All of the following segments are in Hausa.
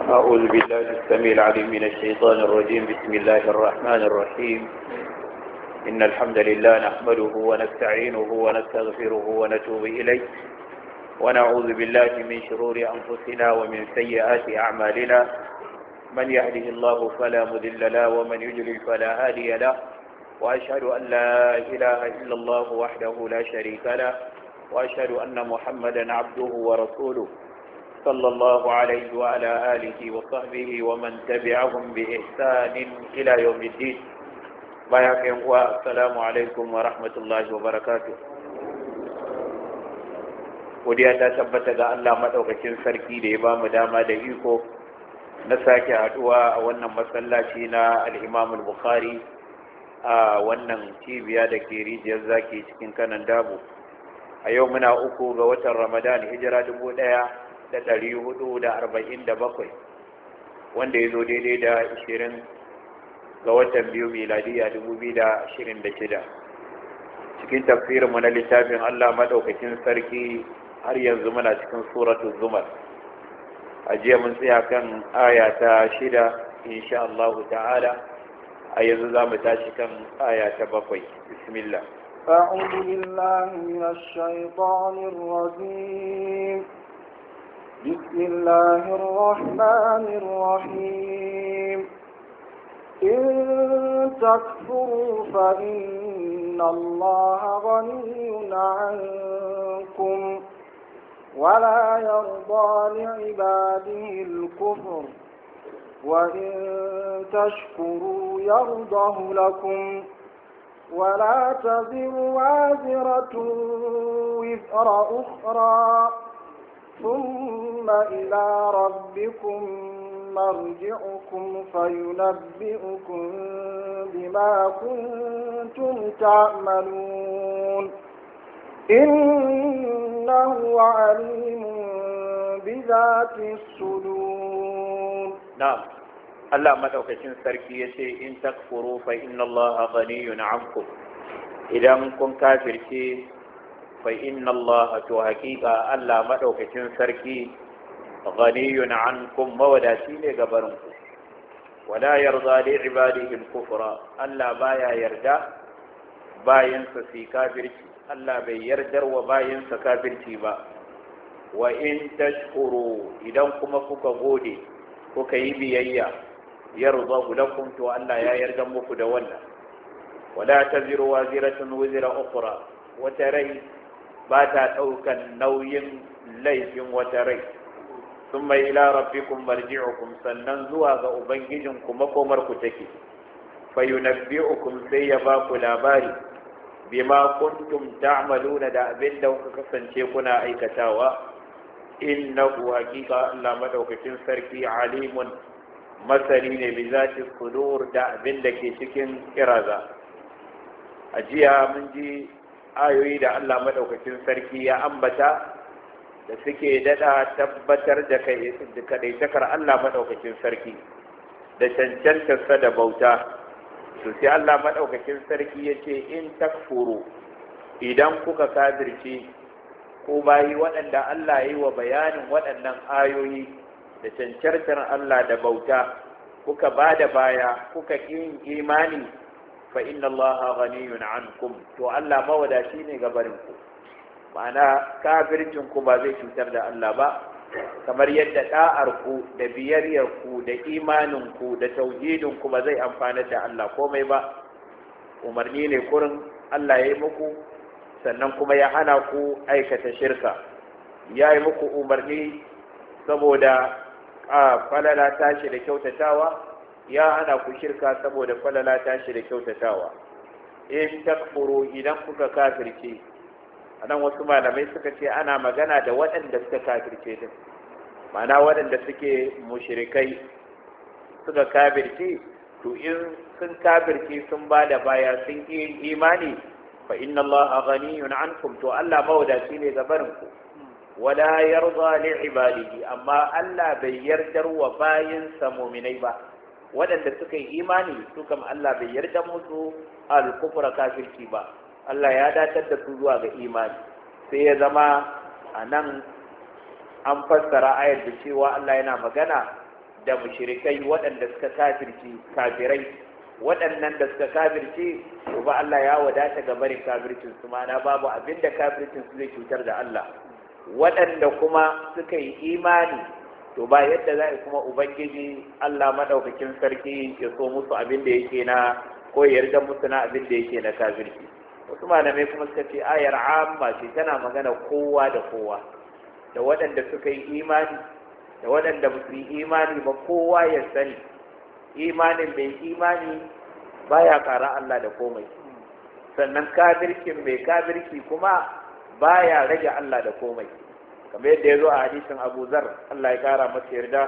أعوذ بالله السميع العليم من الشيطان الرجيم. بسم الله الرحمن الرحيم. إن الحمد لله نحمده ونستعينه ونستغفره ونتوب إليه ونعوذ بالله من شرور أنفسنا ومن سيئات أعمالنا. من يهده الله فلا مضل له ومن يضلل فلا هادي له، وأشهد أن لا إله إلا الله وحده لا شريك له، وأشهد أن محمدا عبده ورسوله صلى الله عليه وعلى آله وصحبه ومن تبعهم بإحسان إلى يوم الدين. بايعكم والسلام عليكم ورحمة الله وبركاته. godiya ta tabbata ga Allah madaukakin sarki da ya bamu dama da iko na sake haduwa a wannan masallaci na al-Imam al-Bukhari a wannan cibiya da ke rijiyar zaki cikin kanan dabo. A yau muna 3 ga watan Ramadan, hijira 1447, wanda ya zo daidai da 20 ga watan biyu miladiya 2026. Cikin tafsirinmu na littafin Allah madaukakin sarki har yanzu muna cikin suratul Zumar. A jiya mun tsaya kan aya ta 6 insha Allah ta'ala. A yanzu za mu tashi kan aya ta 7. Bismillah. أعوذ بالله من الشيطان الرجيم. بسم الله الرحمن الرحيم. إن تكفروا فإن الله غني عنكم ولا يرضى لعباده الكفر وإن تشكروا يرضه لكم ولا تزر وازرة وزر أخرى ثم إلى ربكم مرجعكم فينبئكم بما كنتم تعملون إنه عليم بذات الصدور. نعم. Allah madaukakin sarki yace in takfuru fa inna Allah ghaniyun 'ankum. Idan kun kafirce fa inna Allah, to hakika Allah madaukakin sarki ghaniyun 'ankum, mawadati ne gabarin ku. Wala yarda li ibadihi al-kufra, Allah baya yarda bayin sa fi kafirci. Allah bai yardar wa bayin sa kafirci ba. Wa in tashkuru, idan kuma kuka gode kuka yi biyayya, yarda lakum, to Allah ya yarda muku da wannan. Wala taziru waziratun wizra ukhra, wata rai ba ta daukan nauyin laifin wata rai. Thumma ila rabbikum marji'ukum, sannan zuwa ga ubangijinku makomar ku take. Fayunabbi'ukum, sai ya ba ku labari bima kuntum ta'maluna, da abin da kuka kasance kuna aikatawa. Innahu, hakika Allah madaukakin sarki, alimun, masani ne bi zati sudur, da abin da ke cikin kiraza. A jiya mun ji ayoyi da Allah madaukakin sarki ya ambata da suke dada tabbatar da kadaitakar Allah madaukakin sarki da cancantarsa da bauta. To sai Allah madaukakin sarki yace in takfuru, idan kuka kafirce ko bayi waɗanda Allah ya yi wa bayanin waɗannan ayoyi da cancantar Allah da bauta, kuka ba da baya kuka yin imani, fa inna Allah ghaniyun ankum, to Allah mawadaci ne gabarinku. Ma'ana kafircin ku ba zai cutar da Allah ba, kamar yadda da'ar ku da biyayyar ku da imanin ku da tauhidin ku ba zai amfana da Allah komai ba. Umarni ne kurin Allah ya yi muku, sannan kuma ya hana ku aikata shirka. Ya yi muku umarni saboda falala tashi da kyautatawa, ya hana ku shirka saboda falala tashi da kyautatawa. In takfuru, idan kuka kafirce, anan wasu malamai suka ce ana magana da waɗanda suka kafirce din, ma'ana waɗanda suke mushrikai suka kafirce, to in sun kafirce sun ba da baya sun yi imani, fa inna Allah ghaniyun ankum, to Allah mawadaci ne gabarin ku. Wala yarda li ibadihi, amma Allah bai yardar wa bayinsa mu'minai ba. Waɗanda suka yi imani su kam Allah bai yarda musu al-kufra, kafirci ba. Allah ya datar da su zuwa ga imani. Sai ya zama a nan an fassara ayar da cewa Allah yana magana da mushrikai waɗanda suka kafirci kafirai waɗannan da suka kafirce to ba Allah ya wadata ga barin kafircin su mana babu abinda kafircin su zai cutar da Allah waɗanda kuma suka yi imani to ba yadda za a kuma ubangiji Allah madaukakin sarki ya so musu abinda yake na ko ya yarda musu na abinda yake na kafirci wasu malamai kuma suka ce ayar amma ce tana magana kowa da kowa da waɗanda suka yi imani da waɗanda ba su yi imani ba kowa ya sani imanin mai imani baya ƙara Allah da komai sannan kafirkin mai kafirki kuma baya rage Allah da komai kamar yadda ya zo a hadisin Abu Zar Allah ya kara masa yarda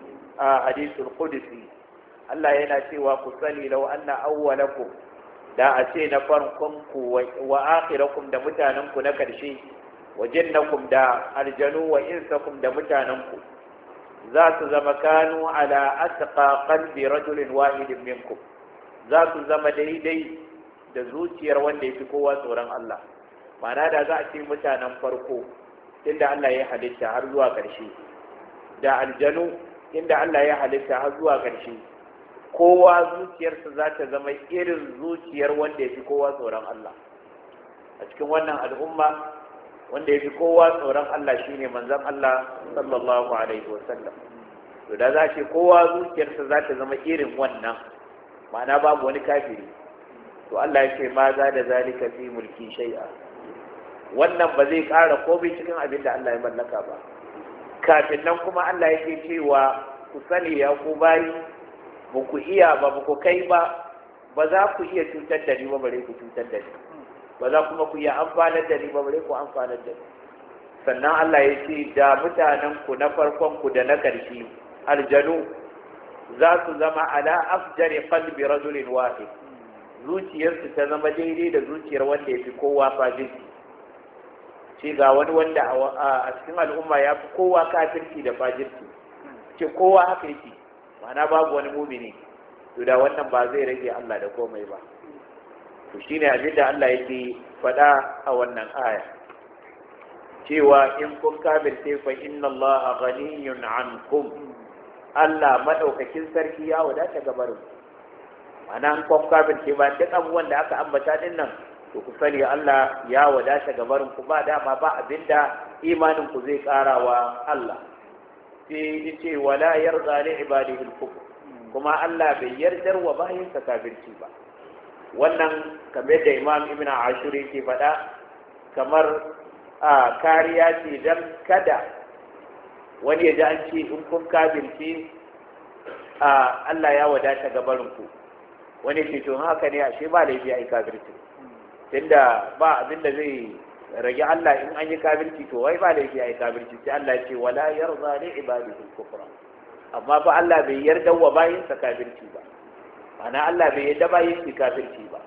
a hadisul qudsi Allah yana cewa ku sani law anna awwalakum da a ce na farkon ku wa akhirakum da mutanen ku na karshe wa jinnakum da aljanu wa insakum da mutanen ku za su zama kanu ala atqa qalbi rajulin wahidin minkum za su zama daidai da zuciyar wanda ya fi kowa tsoron Allah ma'ana da za a ce mutanen farko inda Allah ya halitta har zuwa ƙarshe da aljanu inda Allah ya halitta har zuwa ƙarshe kowa zuciyarsa za ta zama irin zuciyar wanda ya fi kowa tsoron Allah a cikin wannan al'umma wanda ya fi kowa tsoron Allah shine manzon Allah sallallahu alaihi wasallam to da za ce kowa zuciyarsa za ta zama irin wannan ma'ana babu wani kafiri to Allah ya ce ma za da zalika fi mulki shay'a wannan ba zai ƙara komai cikin abin da Allah ya mallaka ba kafin nan kuma Allah yake cewa ku sani ya ku bayi ba ku iya ba ku kai ba ba za ku iya cutar da ni ba bare ku cutar da ni ba za kuma ku iya amfanar da ni ba bare ku amfanar da ni sannan Allah ya ce da mutanen ku na farkon ku da na ƙarshe aljanu za su zama ala afjari qalbi rajulin wahid zuciyarsu ta zama daidai da zuciyar wanda ya fi kowa fajirci ce ga wani wanda a cikin al'umma ya fi kowa kafirci da fajirci ce kowa haka yake ma'ana babu wani mumini to da wannan ba zai rage Allah da komai ba to shine abin da Allah yake faɗa a wannan aya cewa in kun kafirce fa inna Allah ghaniyun ankum Allah madaukakin sarki ya wadata gabarin ma'ana in kun kafirce ba duk abubuwan da aka ambata din nan to ku sani Allah ya wadata gabarin ku ba dama ba abinda imanin ku zai karawa Allah sai yace wala yarda li ibadihi al-kufr kuma Allah bai yardar wa bayin sa kafirci ba wannan kamar da Imam Ibn Ashur yake faɗa kamar kariya ce dan kada wani ya ji an ce in kun kafirci Allah ya wadata gabarin ku wani ce to haka ne ashe ba laifi ai kafirci tunda ba abin da zai rage Allah in an yi kafirci to wai ba laifi ai kafirci sai Allah ya ce wala yarda li ibadihi al-kufra amma fa Allah bai yarda wa bayin sa kafirci ba ana Allah bai yarda bayin sa kafirci ba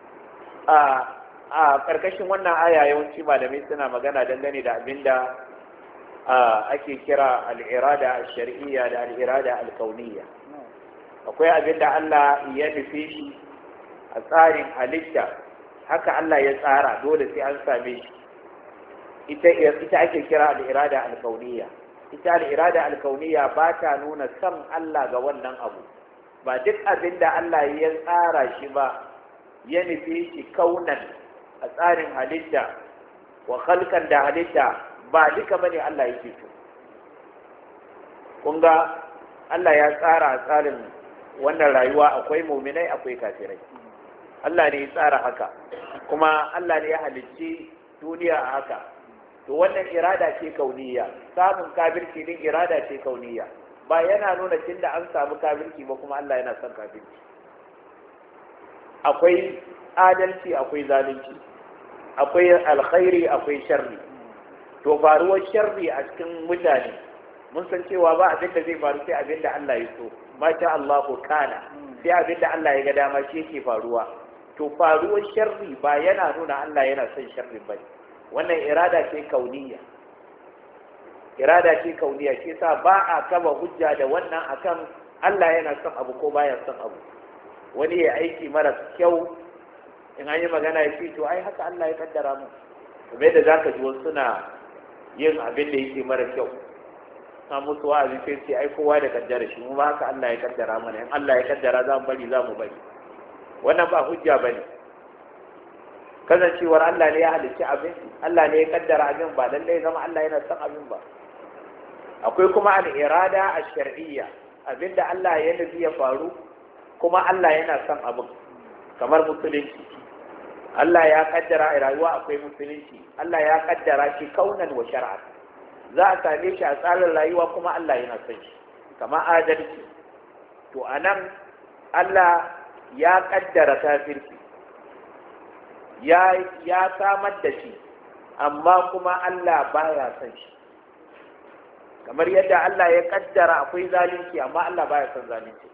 a karkashin wannan aya yawanci malamai suna magana dangane da abinda ake kira al-irada al-shar'iyya da al-irada al-kauniyya akwai abinda Allah ya nufi shi a tsarin halitta haka Allah ya tsara dole sai an same shi ita ake kira al-irada al-kauniyya ita al-irada al-kauniyya ba ta nuna san Allah ga wannan abu ba duk abinda Allah ya tsara shi ba ya nufi shi kaunan a tsarin halitta wa khalqan da halitta ba duka bane Allah yake so kun ga Allah ya tsara a tsarin wannan rayuwa akwai mu'minai akwai kafirai Allah ne ya tsara haka kuma Allah ne ya halicci duniya a haka to wannan irada ce kauniya samun kafirci din irada ce kauniya ba yana nuna tunda an samu kafirci ba kuma Allah yana son kafirci akwai adalci akwai zalunci akwai alkhairi akwai sharri to faruwar sharri a cikin mutane mun san cewa ba abin da zai faru sai abin da Allah ya so masha Allah kana sai abin da Allah ya ga dama shi yake faruwa to faruwar sharri ba yana nuna Allah yana son sharri ba wannan irada ce kauniya shi sa ba a kaba hujja da wannan akan Allah yana son abu ko baya son abu wani ya aiki mara kyau in an yi magana ya ce to ai haka Allah ya kaddara mu kuma yadda zaka ji wasu suna yin abin da yake mara kyau na musu wa'azi sai ce ai kowa da kaddara shi mu ba haka Allah ya kaddara mana in Allah ya kaddara za mu bari za mu bari wannan ba hujja bane kasancewar Allah ne ya halicci abin Allah ne ya kaddara abin ba lallai zama Allah yana son abin ba akwai kuma al-irada ash-shar'iyya abinda Allah ya nufi ya faru kuma Allah yana son abin kamar musulunci Allah ya kaddara a rayuwa akwai musulunci Allah ya kaddara shi kaunan wa shar'an za a same shi a tsarin rayuwa kuma Allah yana son shi kamar adalci to anan Allah ya kaddara kafirci ya samar da shi amma kuma Allah baya son shi kamar yadda Allah ya kaddara akwai zalunci amma Allah baya son zalunci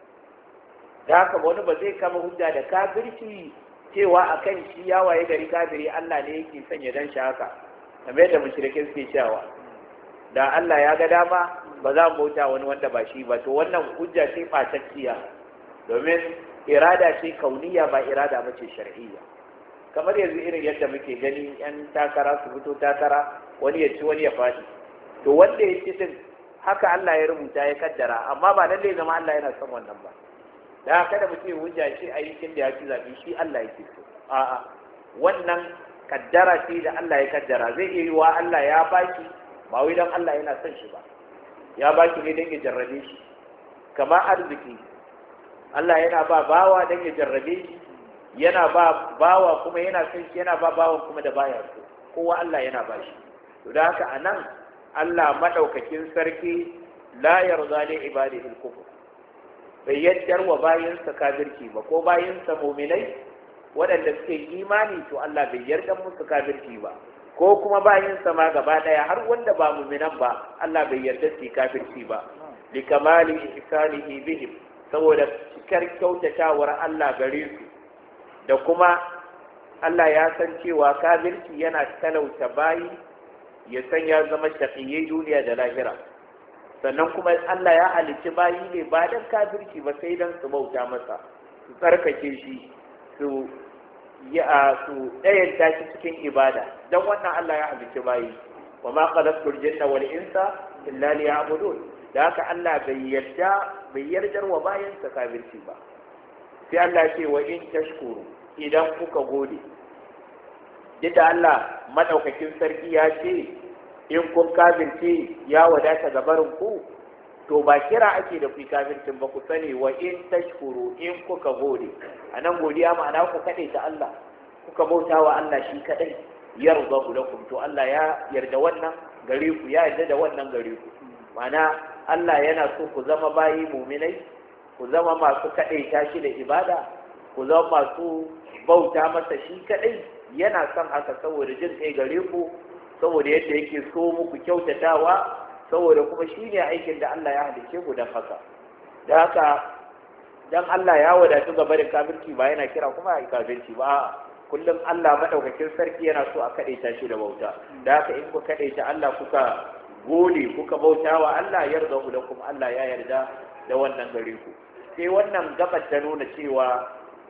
da haka wani ba zai kama hujja da kafirci cewa akan shi ya waye gari kafiri Allah ne yake son ya dan shi haka kamar yadda mushrikai suke cewa da Allah ya ga dama ba za mu bauta wani wanda ba shi ba to wannan hujja ce fatacciya domin irada ce kauniya ba irada ba ce shar'iyya kamar yanzu irin yadda muke gani yan takara su fito takara wani ya ci wani ya faɗi to wanda ya ci din haka Allah ya rubuta ya kaddara amma ba lalle zama Allah yana son wannan ba da kada mutum ya hujja ce a yakin da ya ci zaɓi shi Allah yake so a'a wannan kaddara ce da Allah ya kaddara zai iya yiwa Allah ya baki ba wai don Allah yana son shi ba ya baki ne don ya jarrabe shi kamar arziki Allah yana ba bawa don ya jarrabe shi yana ba bawa kuma yana son shi yana ba bawan kuma da baya so kowa Allah yana ba shi to da haka anan Allah madaukakin sarki la yarda li ibadihi al-kufr bai yaddar wa bayinsa kafirci ba ko bayinsa mu'minai waɗanda suke imani to Allah bai yarda musu kafirci ba ko kuma bayinsa ma gaba daya har wanda ba mu'minan ba Allah bai yarda su kafirci ba likamali ihsanihi bihim saboda cikar kyautatawar Allah gare su da kuma Allah ya san cewa kafirci yana talauta bayi ya san ya zama shaqiyyi duniya da lahira sannan kuma Allah ya halicci bayi ne ba dan kafirci ba sai dan su bauta masa su tsarkake shi su ɗayanta shi cikin ibada dan wannan Allah ya halicci bayi wa ma khalaqtul jinna wal insa illa liya'budun da haka Allah bai yarda wa bayansa kafirci ba sai Allah ce wa in tashkuru idan kuka gode da Allah madaukakin sarki ya ce in kun kafirce ya wadata ga barin ku to ba kira ake da ku kafircin ba ku sani wa in tashkuru in kuka gode anan godiya ma'ana ku kade ta Allah kuka bauta wa Allah shi kadai yarda lakum to Allah ya yarda wannan gare ku ya yarda da wannan gare ku ma'ana Allah yana so ku zama bayi mu'minai ku zama masu kadai tashi da ibada ku zama masu bauta masa shi kadai yana son haka saboda jin kai gare ku saboda yadda yake so muku kyautatawa saboda kuma shine aikin da Allah ya halice ku dan haka da haka dan Allah ya wadatu ga barin kafirci ba yana kira kuma a kafirci ba kullum Allah madaukakin sarki yana so a kadaita shi da bauta da haka in ku kadaita Allah kuka gode kuka bautawa Allah yarda ku da kuma Allah ya yarda da wannan gare ku sai wannan gabar ta nuna cewa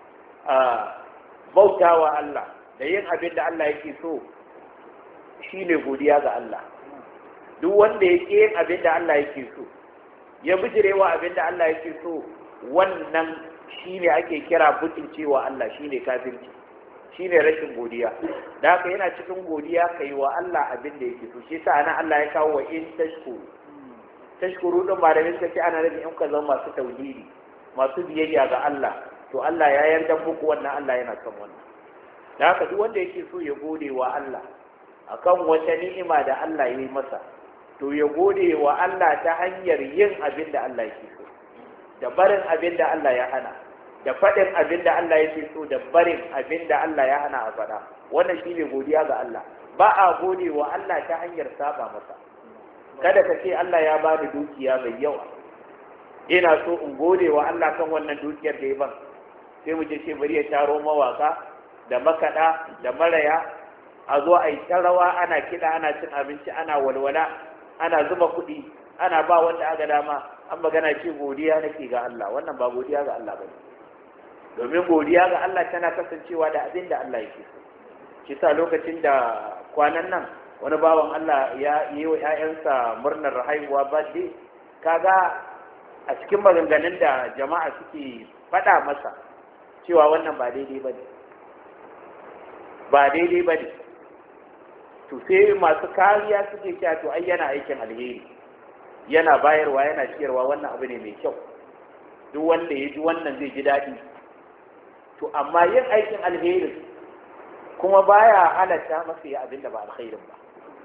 bautawa Allah da yin abin da Allah yake so shine godiya ga Allah duk wanda yake yin abin da Allah yake so ya bijirewa abin da Allah yake so wannan shine ake kira butulcewa Allah shine kafirci shine rashin godiya da haka yana cikin godiya kai wa Allah abin da yake so shi yasa ana Allah ya kawo wa in tashkuru din ba da suka ce ana nufin in ka zama masu tauhidi masu biyayya ga Allah to Allah ya yarda muku wannan Allah yana son wannan da haka duk wanda yake so ya gode wa Allah akan wata ni'ima da Allah ya yi masa to ya gode wa Allah ta hanyar yin abin da Allah yake so da barin abin da Allah ya hana da faɗin abin da Allah yake so da barin abin da Allah ya hana a faɗa wannan shine godiya ga Allah ba a gode wa Allah ta hanyar saba masa kada ka ce Allah ya bani dukiya mai yawa ina so in gode wa Allah kan wannan dukiyar da ya ban sai mu je ce bari ya taro mawaka da makaɗa da maraya a zo a yi ta rawa ana kiɗa ana cin abinci ana walwala ana zuba kuɗi ana ba wanda aka dama an magana ce godiya nake ga Allah wannan ba godiya ga Allah ba domin godiya ga Allah tana kasancewa da abin da Allah yake so shi sa lokacin da kwanan nan wani bawan Allah ya yi wa ƴaƴansa murnar haihuwa birthday, kaga a cikin maganganun da jama'a suke faɗa masa cewa wannan ba daidai bane to sai masu kariya suke cewa to ai yana aikin alheri, yana bayarwa, yana ciyarwa, wannan abu ne mai kyau, duk wanda ya ji wannan zai ji daɗi. To amma yin aikin alheri kuma baya halatta masa ya abin da ba alkhairin ba.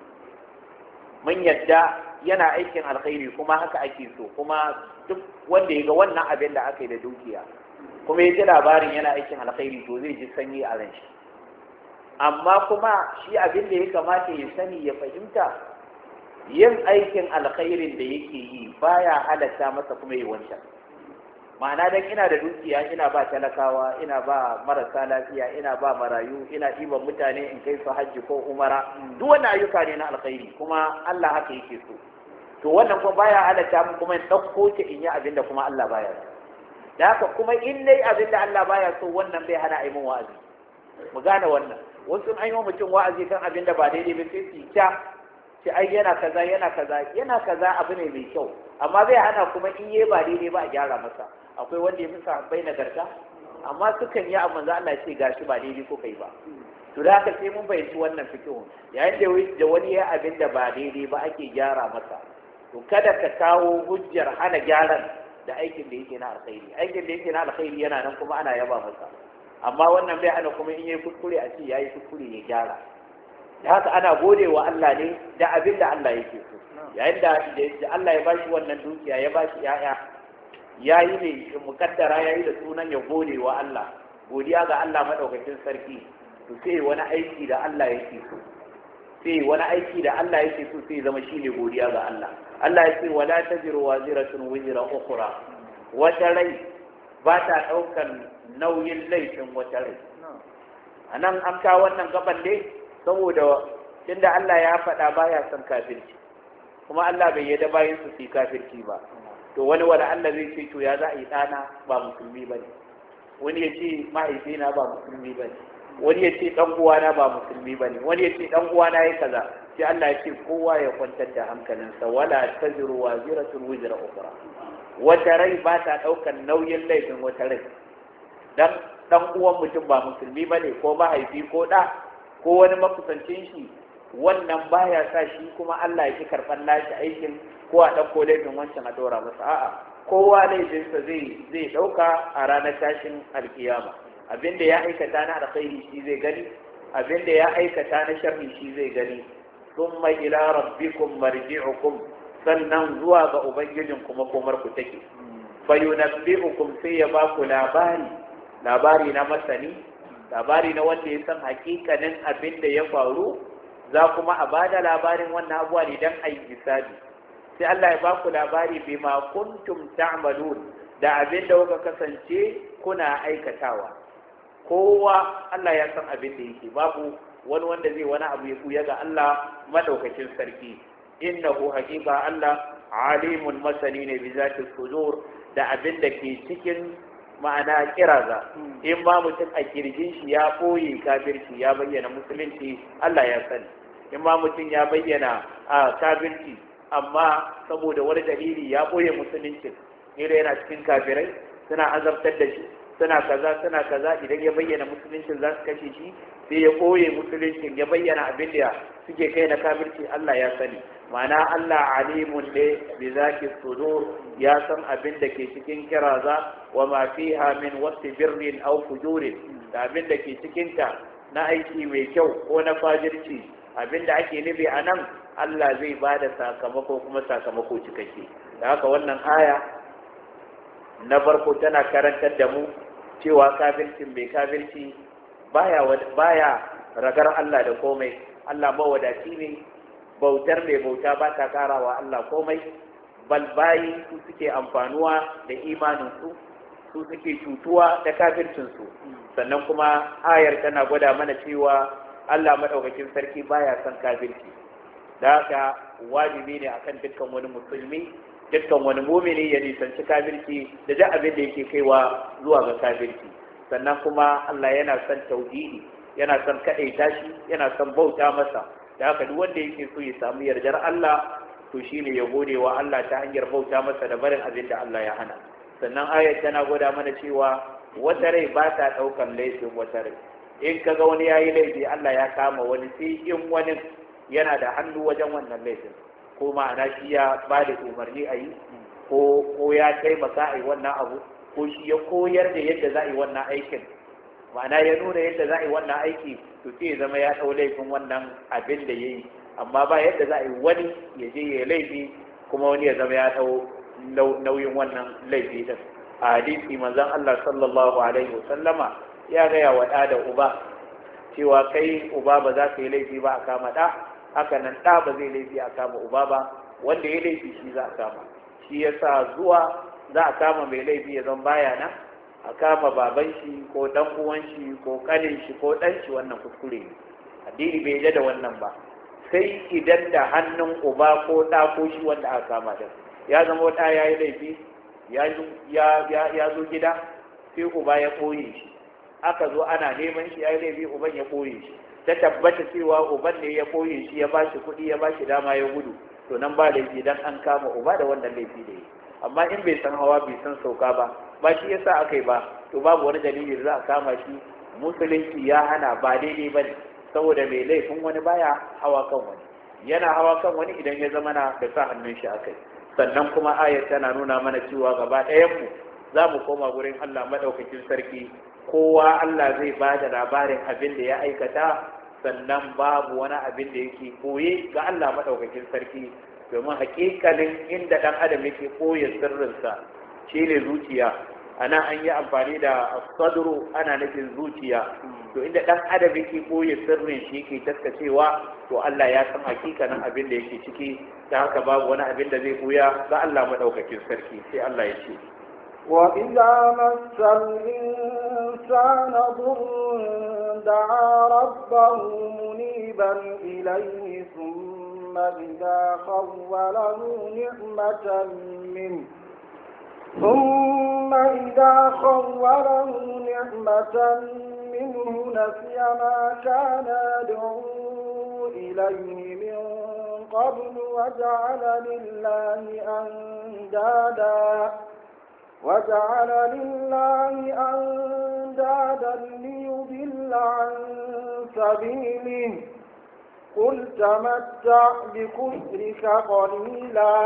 Mun yadda yana aikin alkhairi kuma haka ake so, kuma duk wanda ya ga wannan abin da aka yi da dukiya kuma ya ji labarin yana aikin alkhairi to zai ji sanyi a ran shi. Amma kuma shi abin da ya kamata ya sani ya fahimta, yin aikin alkhairin da yake yi baya halatta masa kuma yi wancan. Ma'ana dan ina da dukiya, ina ba talakawa, ina ba marasa lafiya, ina ba marayu, ina ɗiban mutane in kai su hajji ko umara, duk wannan ayyuka ne na alkhairi kuma Allah haka yake so. To wannan kuma baya halatta mu kuma in ɗauko ta in yi abin da kuma Allah baya so. Da haka kuma in nayi abin da Allah baya so, wannan bai hana a yi min wa'azi. Mu gane wannan. Wasu an yi wa mutum wa'azi kan abin da ba daidai ba sai su ce ai yana kaza abu ne mai kyau, amma zai hana kuma in yi ba daidai ba a gyara masa. Akwai wanda ya fi sahabbai nagarta, amma sukan yi amma za Allah ce gashi ba daidai ko kai ba. To da haka sai mun bayyanci wannan fikihun, yayin da wani ya abin da ba daidai ba ake gyara masa, to kada ka kawo hujjar hana gyaran da aikin da yake na alkhairi. Aikin da yake na alkhairi yana nan kuma ana yaba masa, amma wannan bai hana kuma in yayi kuskure a ce yayi kuskure ya gyara. Da haka ana gode wa Allah ne da abin da Allah yake so. Yayin da Allah ya bashi wannan dukiya, ya bashi ya'ya, yayi ne mukaddara yayi da sunan ya gode wa Allah, godiya ga Allah madaukakin sarki, to sai wani aiki da Allah yake so. Sai wani aiki da Allah yake so sai zama shine godiya ga Allah. Allah ya ce wala taziru waziratun wizra ukhra. Wata rai ba ta daukan nauyin laifin wata rai. Anan an kawo wannan gaban ne saboda tunda Allah ya faɗa baya son kafirci, kuma Allah bai yarda bayin su su kafirci ba. To wani Allah zai ce to ya za a yi ɗana ba musulmi bane, wani ya ce mahaifina ba musulmi bane, wani ya ce ɗan uwana ba musulmi bane, wani ya ce ɗan uwana ya kaza. Sai Allah ya ce kowa ya kwantar da hankalinsa, wala taziru waziratun wizra ukhra. Wata rai ba ta ɗaukar nauyin laifin wata rai. Dan ɗan uwan mutum ba musulmi bane, ko mahaifi ko ɗa ko wani makusancin shi, wannan baya sa shi kuma Allah ya ki karɓar nashi aikin ko a ɗauko laifin wancan a ɗora masa. A'a, kowa laifinsa zai ɗauka a ranar tashin alkiyama. Abinda ya aikata na alkhairi shi zai gani, abinda ya aikata na sharri shi zai gani. Thumma ila rabbikum marji'ukum, sannan zuwa ga ubangijin kuma komar ku take. Fayunabbi'ukum, sai ya ba ku labari na masani, labari na wanda ya san hakikanin abin da ya faru, za kuma a bada labarin wannan abuwa ne don a yi hisabi. Sai Allah ya ba ku labari bima kuntum ta'malun, da abin da kuka kasance kuna aikatawa. Kowa Allah ya san abin da yake, babu wani wanda zai wani abu ya kuya ga Allah madaukakin sarki. Innahu haqiqa Allah alimun masani ne bi zati sudur, da abin da ke cikin ma'ana kiraza. In ba mutum a kirjin shi ya koyi kafirci ya bayyana musulunci, Allah ya sani. In ba mutum ya bayyana a kafirci amma saboda wani dalili ya koye musulunci, ira yana cikin kafirai suna azabtar da shi, suna kaza, idan ya bayyana musuluncin za su kashe shi, sai ya koye musuluncin ya bayyana abin da suke kai na kafirci, Allah ya sani. Ma'ana Allah alimun ne bi zaki sudur, ya san abin da ke cikin kiraza, wa ma fiha min wasti birrin aw fujurin, da abin da ke cikin ta na aiki mai kyau ko na fajirci. Abin da ake nufi a nan, Allah zai ba da sakamako kuma sakamako cikakke. Da haka wannan aya na farko tana karantar da mu cewa kafircin mai kafirci baya ragar Allah da komai. Allah mawadaci ne, bautar mai bauta ba ta karawa Allah komai, bal bayi su suke amfanuwa da imaninsu, su suke cutuwa da kafircinsu. Sannan kuma ayar tana gwada mana cewa Allah madaukakin sarki baya son kafirci. Da haka wajibi ne akan dukkan wani musulmi, dukkan wani mumini ya nisanci kafirci da duk abin da yake kaiwa zuwa ga kafirci. Sannan kuma Allah yana son tauhidi, yana son kaɗaita shi, yana son bauta masa. da haka duk wanda yake so ya samu yardar Allah to shine ya gode wa Allah ta hanyar bauta masa da barin abin da Allah ya hana. Sannan ayat tana gwada mana cewa wata rai ba ta ɗaukan laifin wata rai. In kaga wani ya yi laifi Allah ya kama wani, sai in wani yana da hannu wajen wannan laifin, ko ma'ana shi ya ba da umarni a yi, ko ya taimaka a yi wannan abu, ko shi ya koyar da yadda za a yi wannan aikin, ma'ana ya nuna yadda za a yi wannan aiki, to sai ya zama ya ɗau laifin wannan abin da ya yi. Amma ba yadda za a yi wani ya je ya laifi kuma wani ya zama ya ɗau nauyin wannan laifi din. A hadisi manzon Allah sallallahu alaihi wasallama ya gaya wa ɗa da uba cewa kai uba ba za ka yi laifi ba a kama ɗa, haka nan ɗa ba zai laifi a kama uba ba, wanda ya laifi shi za a kama. Shi yasa zuwa za a kama mai laifi ya zama baya nan, a kama baban shi ko dan uwan shi ko kanin shi ko dan shi, wannan kuskure ne. Addini bai yarda da wannan ba, sai idan da hannun uba ko ɗa ko shi wanda aka kama da ya zama ɗa ya yi laifi, ya zo gida sai uba ya ɓoye shi, aka zo ana neman shi ya yi laifi, uban ya ɓoye shi, ta tabbata cewa uban ne ya ɓoye shi, ya ba shi kuɗi, ya ba shi dama ya gudu, to nan ba laifi dan an kama uba da wannan laifi da yi. Amma in bai san hawa bai san sauka ba shi yasa aka yi ba, to babu wani dalili da za a kama shi. Musulunci ya hana, ba daidai ba ne, saboda mai laifin wani baya hawa kan wani, yana hawa kan wani idan ya zama na da sa hannun shi akai. Sannan kuma ayat tana nuna mana cewa gaba ɗayanmu za mu koma gurin Allah maɗaukakin sarki, kowa Allah zai ba da labarin abin da ya aikata, sannan babu wani abin da yake koye ga Allah maɗaukakin sarki, domin hakikalin inda ɗan adam yake koye sirrinsa shi ne zuciya. Ana an yi amfani da sadru ana nufin zuciya, to inda ɗan adam yake koye sirrin shi yake taskacewa, to Allah ya san hakikanin abin da yake ciki, ta haka babu wani abin da zai koya ga Allah maɗaukakin sarki. Sai Allah ya ce وإذا مس الإنسان ضر دعا ربه منيبا إليه ثم إذا خوله نعمة منه نسي ما كان يدعو إليه من قبل وجعل لله أندادا ليضل عن سبيله قل تمتع بكفرك قليلا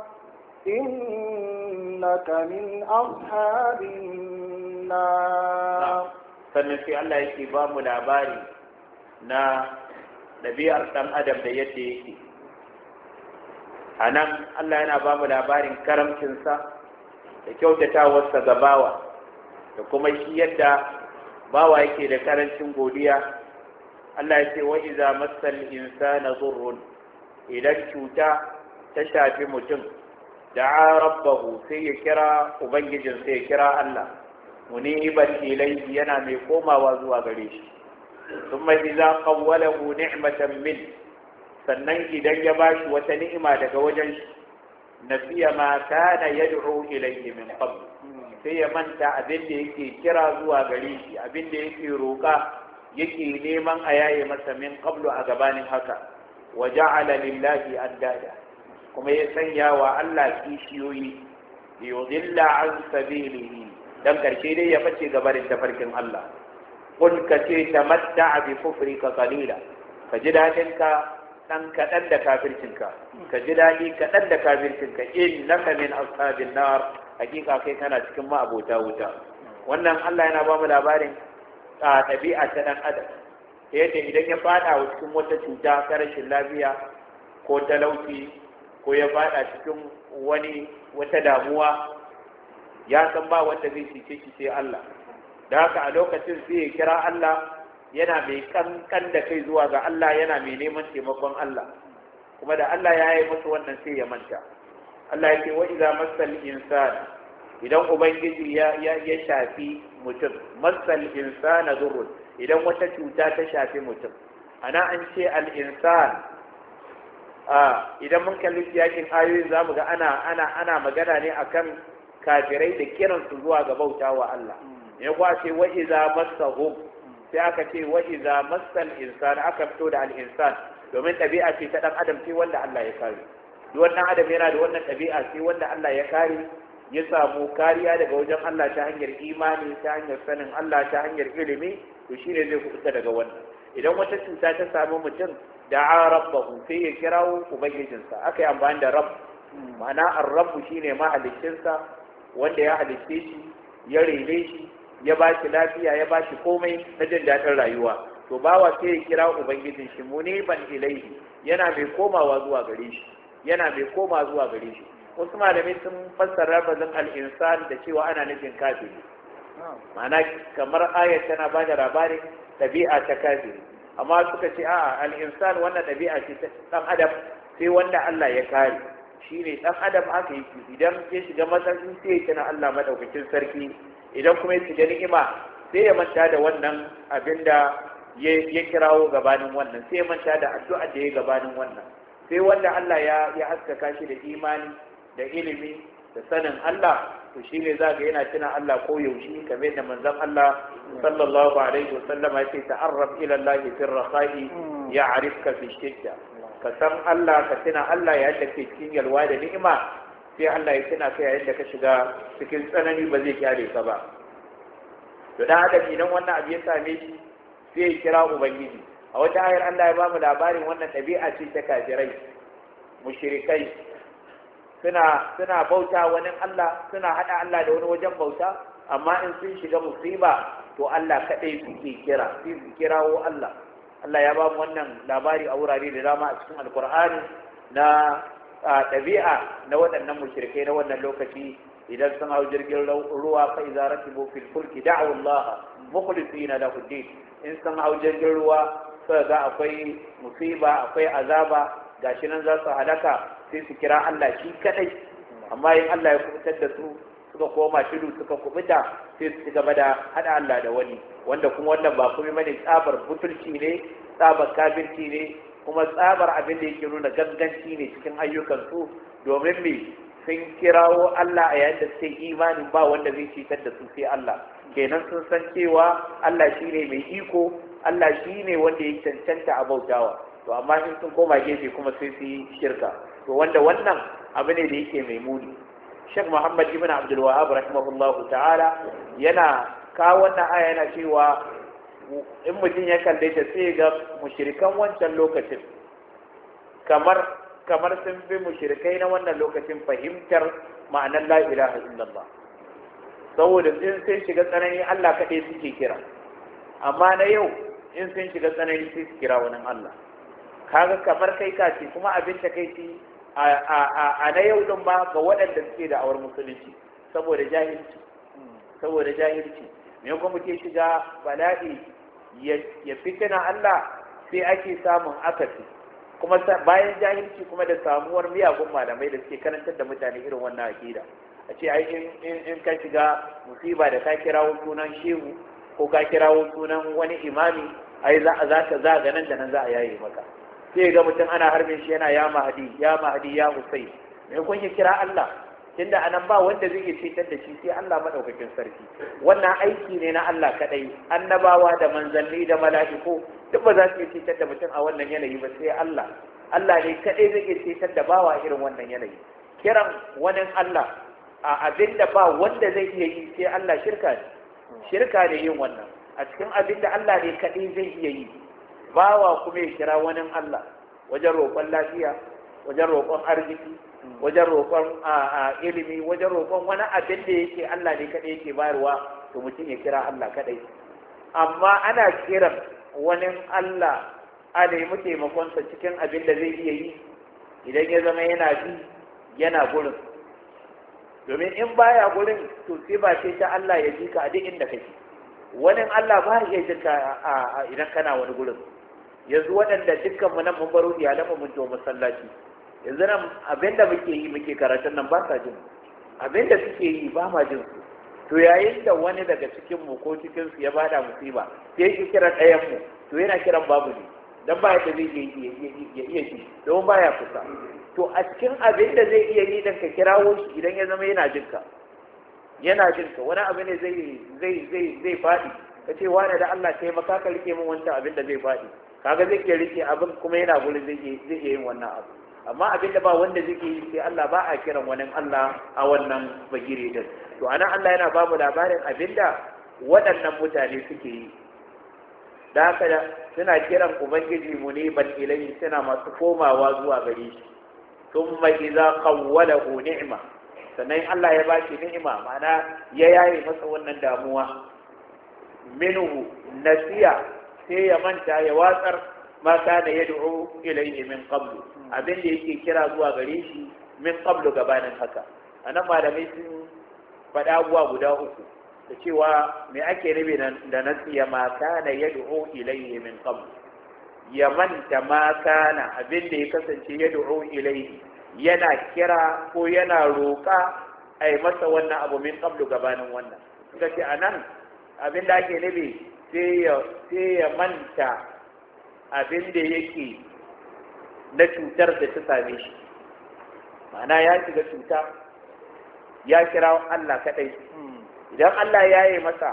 إنك من أصحاب النار. sannan sai Allah yake ba mu labari na ɗabi'ar ɗan adam da yadda yake. A nan Allah yana ba mu labarin karamcinsa da kyautatawarsa ga bawa, da kuma shi yadda bawa yake da karancin godiya. Allah ya ce wa iza massal insana dhurrun, idan cuta ta shafi mutum, da'a rabbahu, sai ya kira ubangijin, sai ya kira Allah, muniban ilayhi, yana mai komawa zuwa gare shi. thumma iza qawwalahu ni'matan min, sannan idan ya bashi wata ni'ima daga wajen shi, nasiya ma kana yad'u ilayhi min qabl, sai ya manta abin da yake kira zuwa gare shi, abin da yake roƙa, yake neman a yaye masa min qablu a gabanin haka. Wa ja'ala lillahi andada, kuma ya sanya wa Allah kishiyoyi, yudilla an sabilihi, dan karshe dai ya bace gabarin tafarkin Allah. Qul ka ce tamatta bi kufrika qalila, ka ji dadin ka dan kaɗan da kafircinka, ka ji daɗi kaɗan da kafircinka, innaka min ashabin nar, hakika kai kana cikin ma'abota wuta. Wannan Allah yana ba mu labarin a ɗabi'a ta ɗan adam, yadda idan ya faɗa cikin wata cuta ta rashin lafiya ko talauci, ko ya faɗa cikin wata damuwa, ya san ba wanda zai cece shi sai Allah. Da haka a lokacin sai ya kira Allah, yana mai kankan da kai zuwa ga Allah, yana mai neman taimakon Allah, kuma da Allah ya yi masa wannan sai ya manta. Allah ya ce wa idza massal insana, idan ubangiji ya shafi mutum, massal insana dhurrun, idan wata cuta ta shafi mutum. Ana an ce al insan, idan mun kalli yakin ayoyin zamu ga ana magana ne akan kafirai da kiransu zuwa ga bautawa Allah. Ya kwace wa iza massahum, sai aka ce wa iza massal insan, aka fito da al-insan domin ɗabi'a ce ta ɗan adam sai wanda Allah ya kare. Duk wannan adam yana da wannan ɗabi'a sai wanda Allah ya kare, ya samu kariya daga wajen Allah ta hanyar imani, ta hanyar sanin Allah, ta hanyar ilimi, to shine zai kuɓuta daga wannan. Idan wata cuta ta samu mutum da'a rabbahu sai ya kirawo ubangijinsa, aka yi amfani da rabb, ma'ana ar-rabbu shine mahaliccinsa wanda ya halicce shi, ya rene shi, ya ba shi lafiya, ya ba shi komai na jin daɗin rayuwa. To bawa sai ya kira ubangijin shi muniban ilaihi, yana mai komawa zuwa gare shi, yana mai koma zuwa gare shi. Wasu malamai sun fassara bazin al-insan da cewa ana nufin kafiri, ma'ana kamar ayat tana ba da labarin ɗabi'a ta kafiri, amma suka ce a'a al-insan wannan ɗabi'a ce ta ɗan adam sai wanda Allah ya kare. Shi ne ɗan adam aka yi idan ya shiga matsayin sai ya tuna Allah madaukakin sarki, idan kuma ya shiga ni'ima sai ya manta da wannan abin da ya kirawo gabanin wannan, sai ya manta da addu'a da ya gabanin wannan. Sai wanda Allah ya haskaka shi da imani da ilimi da sanin Allah, to shi ne za ga yana tuna Allah ko yaushe, kamar da manzon Allah sallallahu alaihi wasallam ya ce ta'arraf ila Allah fi ar-rakha'i ya'rifka fi shidda. Ka san Allah, ka tuna Allah yayin da ke cikin yalwa da ni'ima, sai Allah ya tuna kai yayin da ka shiga cikin tsanani ba zai kyale ka ba. To dan adam idan wannan abu ya same shi sai ya kira ubangiji. A wata ayar Allah ya ba mu labarin wannan ɗabi'a ce ta kafirai, mushrikai, suna bauta wani Allah, suna hada Allah da wani wajen bauta, amma in sun shiga musiba to Allah kadai suke kira, sai su kirawo Allah. Allah ya ba mu wannan labari a wurare da dama a cikin Alkur'ani na ɗabi'a na waɗannan mushrikai na wannan lokaci. Idan sun hau jirgin ruwa fa idza rakibu fil fulki da'u Allah mukhlisina lahu din. In sun hau jirgin ruwa sai ga akwai musiba, akwai azaba, gashi nan za su halaka, sai su kira Allah shi kadai. Amma in Allah ya kubutar da su suka koma tudu suka kubuta, sai su gaba da hada Allah da wani, wanda kuma wannan ba kuma bane, tsabar butulci ne, tsabar kafirci ne, kuma tsabar abin da yake nuna ganganci ne cikin ayyukan su. Domin me sun kirawo Allah a yayin da suke imanin ba wanda zai cutar da su sai Allah, kenan sun san cewa Allah shine mai iko, Allah shine wanda ya cancanta a bautawa. To amma in sun koma gefe kuma sai su yi shirka, to wanda wannan abu ne da yake mai muni. Sheikh Muhammad ibn Abdul Wahhab rahimahullahu ta'ala yana kawo wannan aya, yana cewa in mutum ya kalle ta sai ga mushrikan wancan lokacin kamar sun fi mushrikai na wannan lokacin fahimtar ma'anar la ilaha illallah, saboda in sun shiga tsanani Allah kaɗai suke kira, amma na yau in sun shiga tsanani sai su kira wani Allah. Kaga kamar kai ka ce, kuma abin ta kai ci a na yau din ba ga waɗanda suke da awar musulunci saboda jahilci me kuma muke shiga bala'i ya fitina Allah, sai ake samun akasi, kuma bayan jahilci kuma da samuwar miyagun malamai da suke karantar da mutane irin wannan akida. A ce ai in ka shiga musiba da ka kirawo sunan shehu ko ka kirawo sunan wani imami, ai za ga nan da nan za a yaye maka. Sai ga mutum ana harbin shi yana ya mahdi ya mahdi ya Husayn, me kun yi kira Allah, tunda anan ba wanda zai iya cetar da shi sai Allah madaukakin sarki. Wannan aiki ne na Allah kadai, annabawa da manzanni da mala'iku duk ba za su iya cetar da mutum a wannan yanayi ba sai Allah. Allah ne kadai zai iya cetar da bawa irin wannan yanayi. Kiran wani Allah a abinda ba wanda zai iya yi sai Allah shirka ne yin wannan a cikin abinda Allah ne kadai zai iya yi. Bawa kuma ya kira wani Allah wajen roƙon lafiya, wajen roƙon arziki, wajen roƙon ilimi, wajen roƙon wani abin da yake Allah ne kaɗai yake bayarwa, to mutum ya kira Allah kaɗai. Amma ana kiran wani Allah a nemi taimakonsa cikin abin da zai iya yi idan ya zama yana bi yana gurin. Domin in baya gurin to sai ba ce ta Allah ya ji ka a duk inda kake. Wani Allah ba ya jin ka idan kana wani gurin. Yanzu waɗanda dukkan mu nan mun baro iyalan mun to masallaci, yanzu nan abinda muke yi muke karatun nan ba sa jin, abinda suke yi ba ma jin su. To yayin da wani daga cikin mu ko cikin su ya bada musiba sai ya kira ɗayan mu, to yana kiran babu ne dan ba ya zai iya shi don baya kusa. To a cikin abinda zai iya yi dan ka kirawo shi idan ya zama yana jin ka, wani abu ne zai faɗi, ka ce wani da Allah taimaka ka rike min wancan abin da zai faɗi, kaga zai iya rike abin kuma yana gurin zai iya yin wannan abu. Amma abin da ba wanda zai yi sai Allah, ba a kiran wani Allah a wannan bagire din. To anan Allah yana ba mu labarin abinda waɗannan mutane suke yi. Da haka suna kiran ubangiji muniban ilayhi, suna masu komawa zuwa gare shi. thumma idza qawwalahu ni'ma, sannan Allah ya bashi ni'ima, ma'ana ya yaye masa wannan damuwa, minhu nasiya, sai ya manta ya watsar ma kana yad'u ilayhi min qablu, abin da yake kira zuwa gare shi min qablu gabanin haka. Anan malamai sun faɗa abubuwa guda uku da cewa me ake nufi da nasiya ma kana yad'u ilayhi min qablu, ya manta ma kana abin da ya kasance yad'u ilayhi, yana kira ko yana roƙa a yi masa wannan abu min qablu gabanin wannan. Suka ce anan abin da ake nufi sai ya manta abin da yake na cutar da ta same shi, ma'ana ya shiga cuta ya kira Allah kadai, idan Allah ya yi masa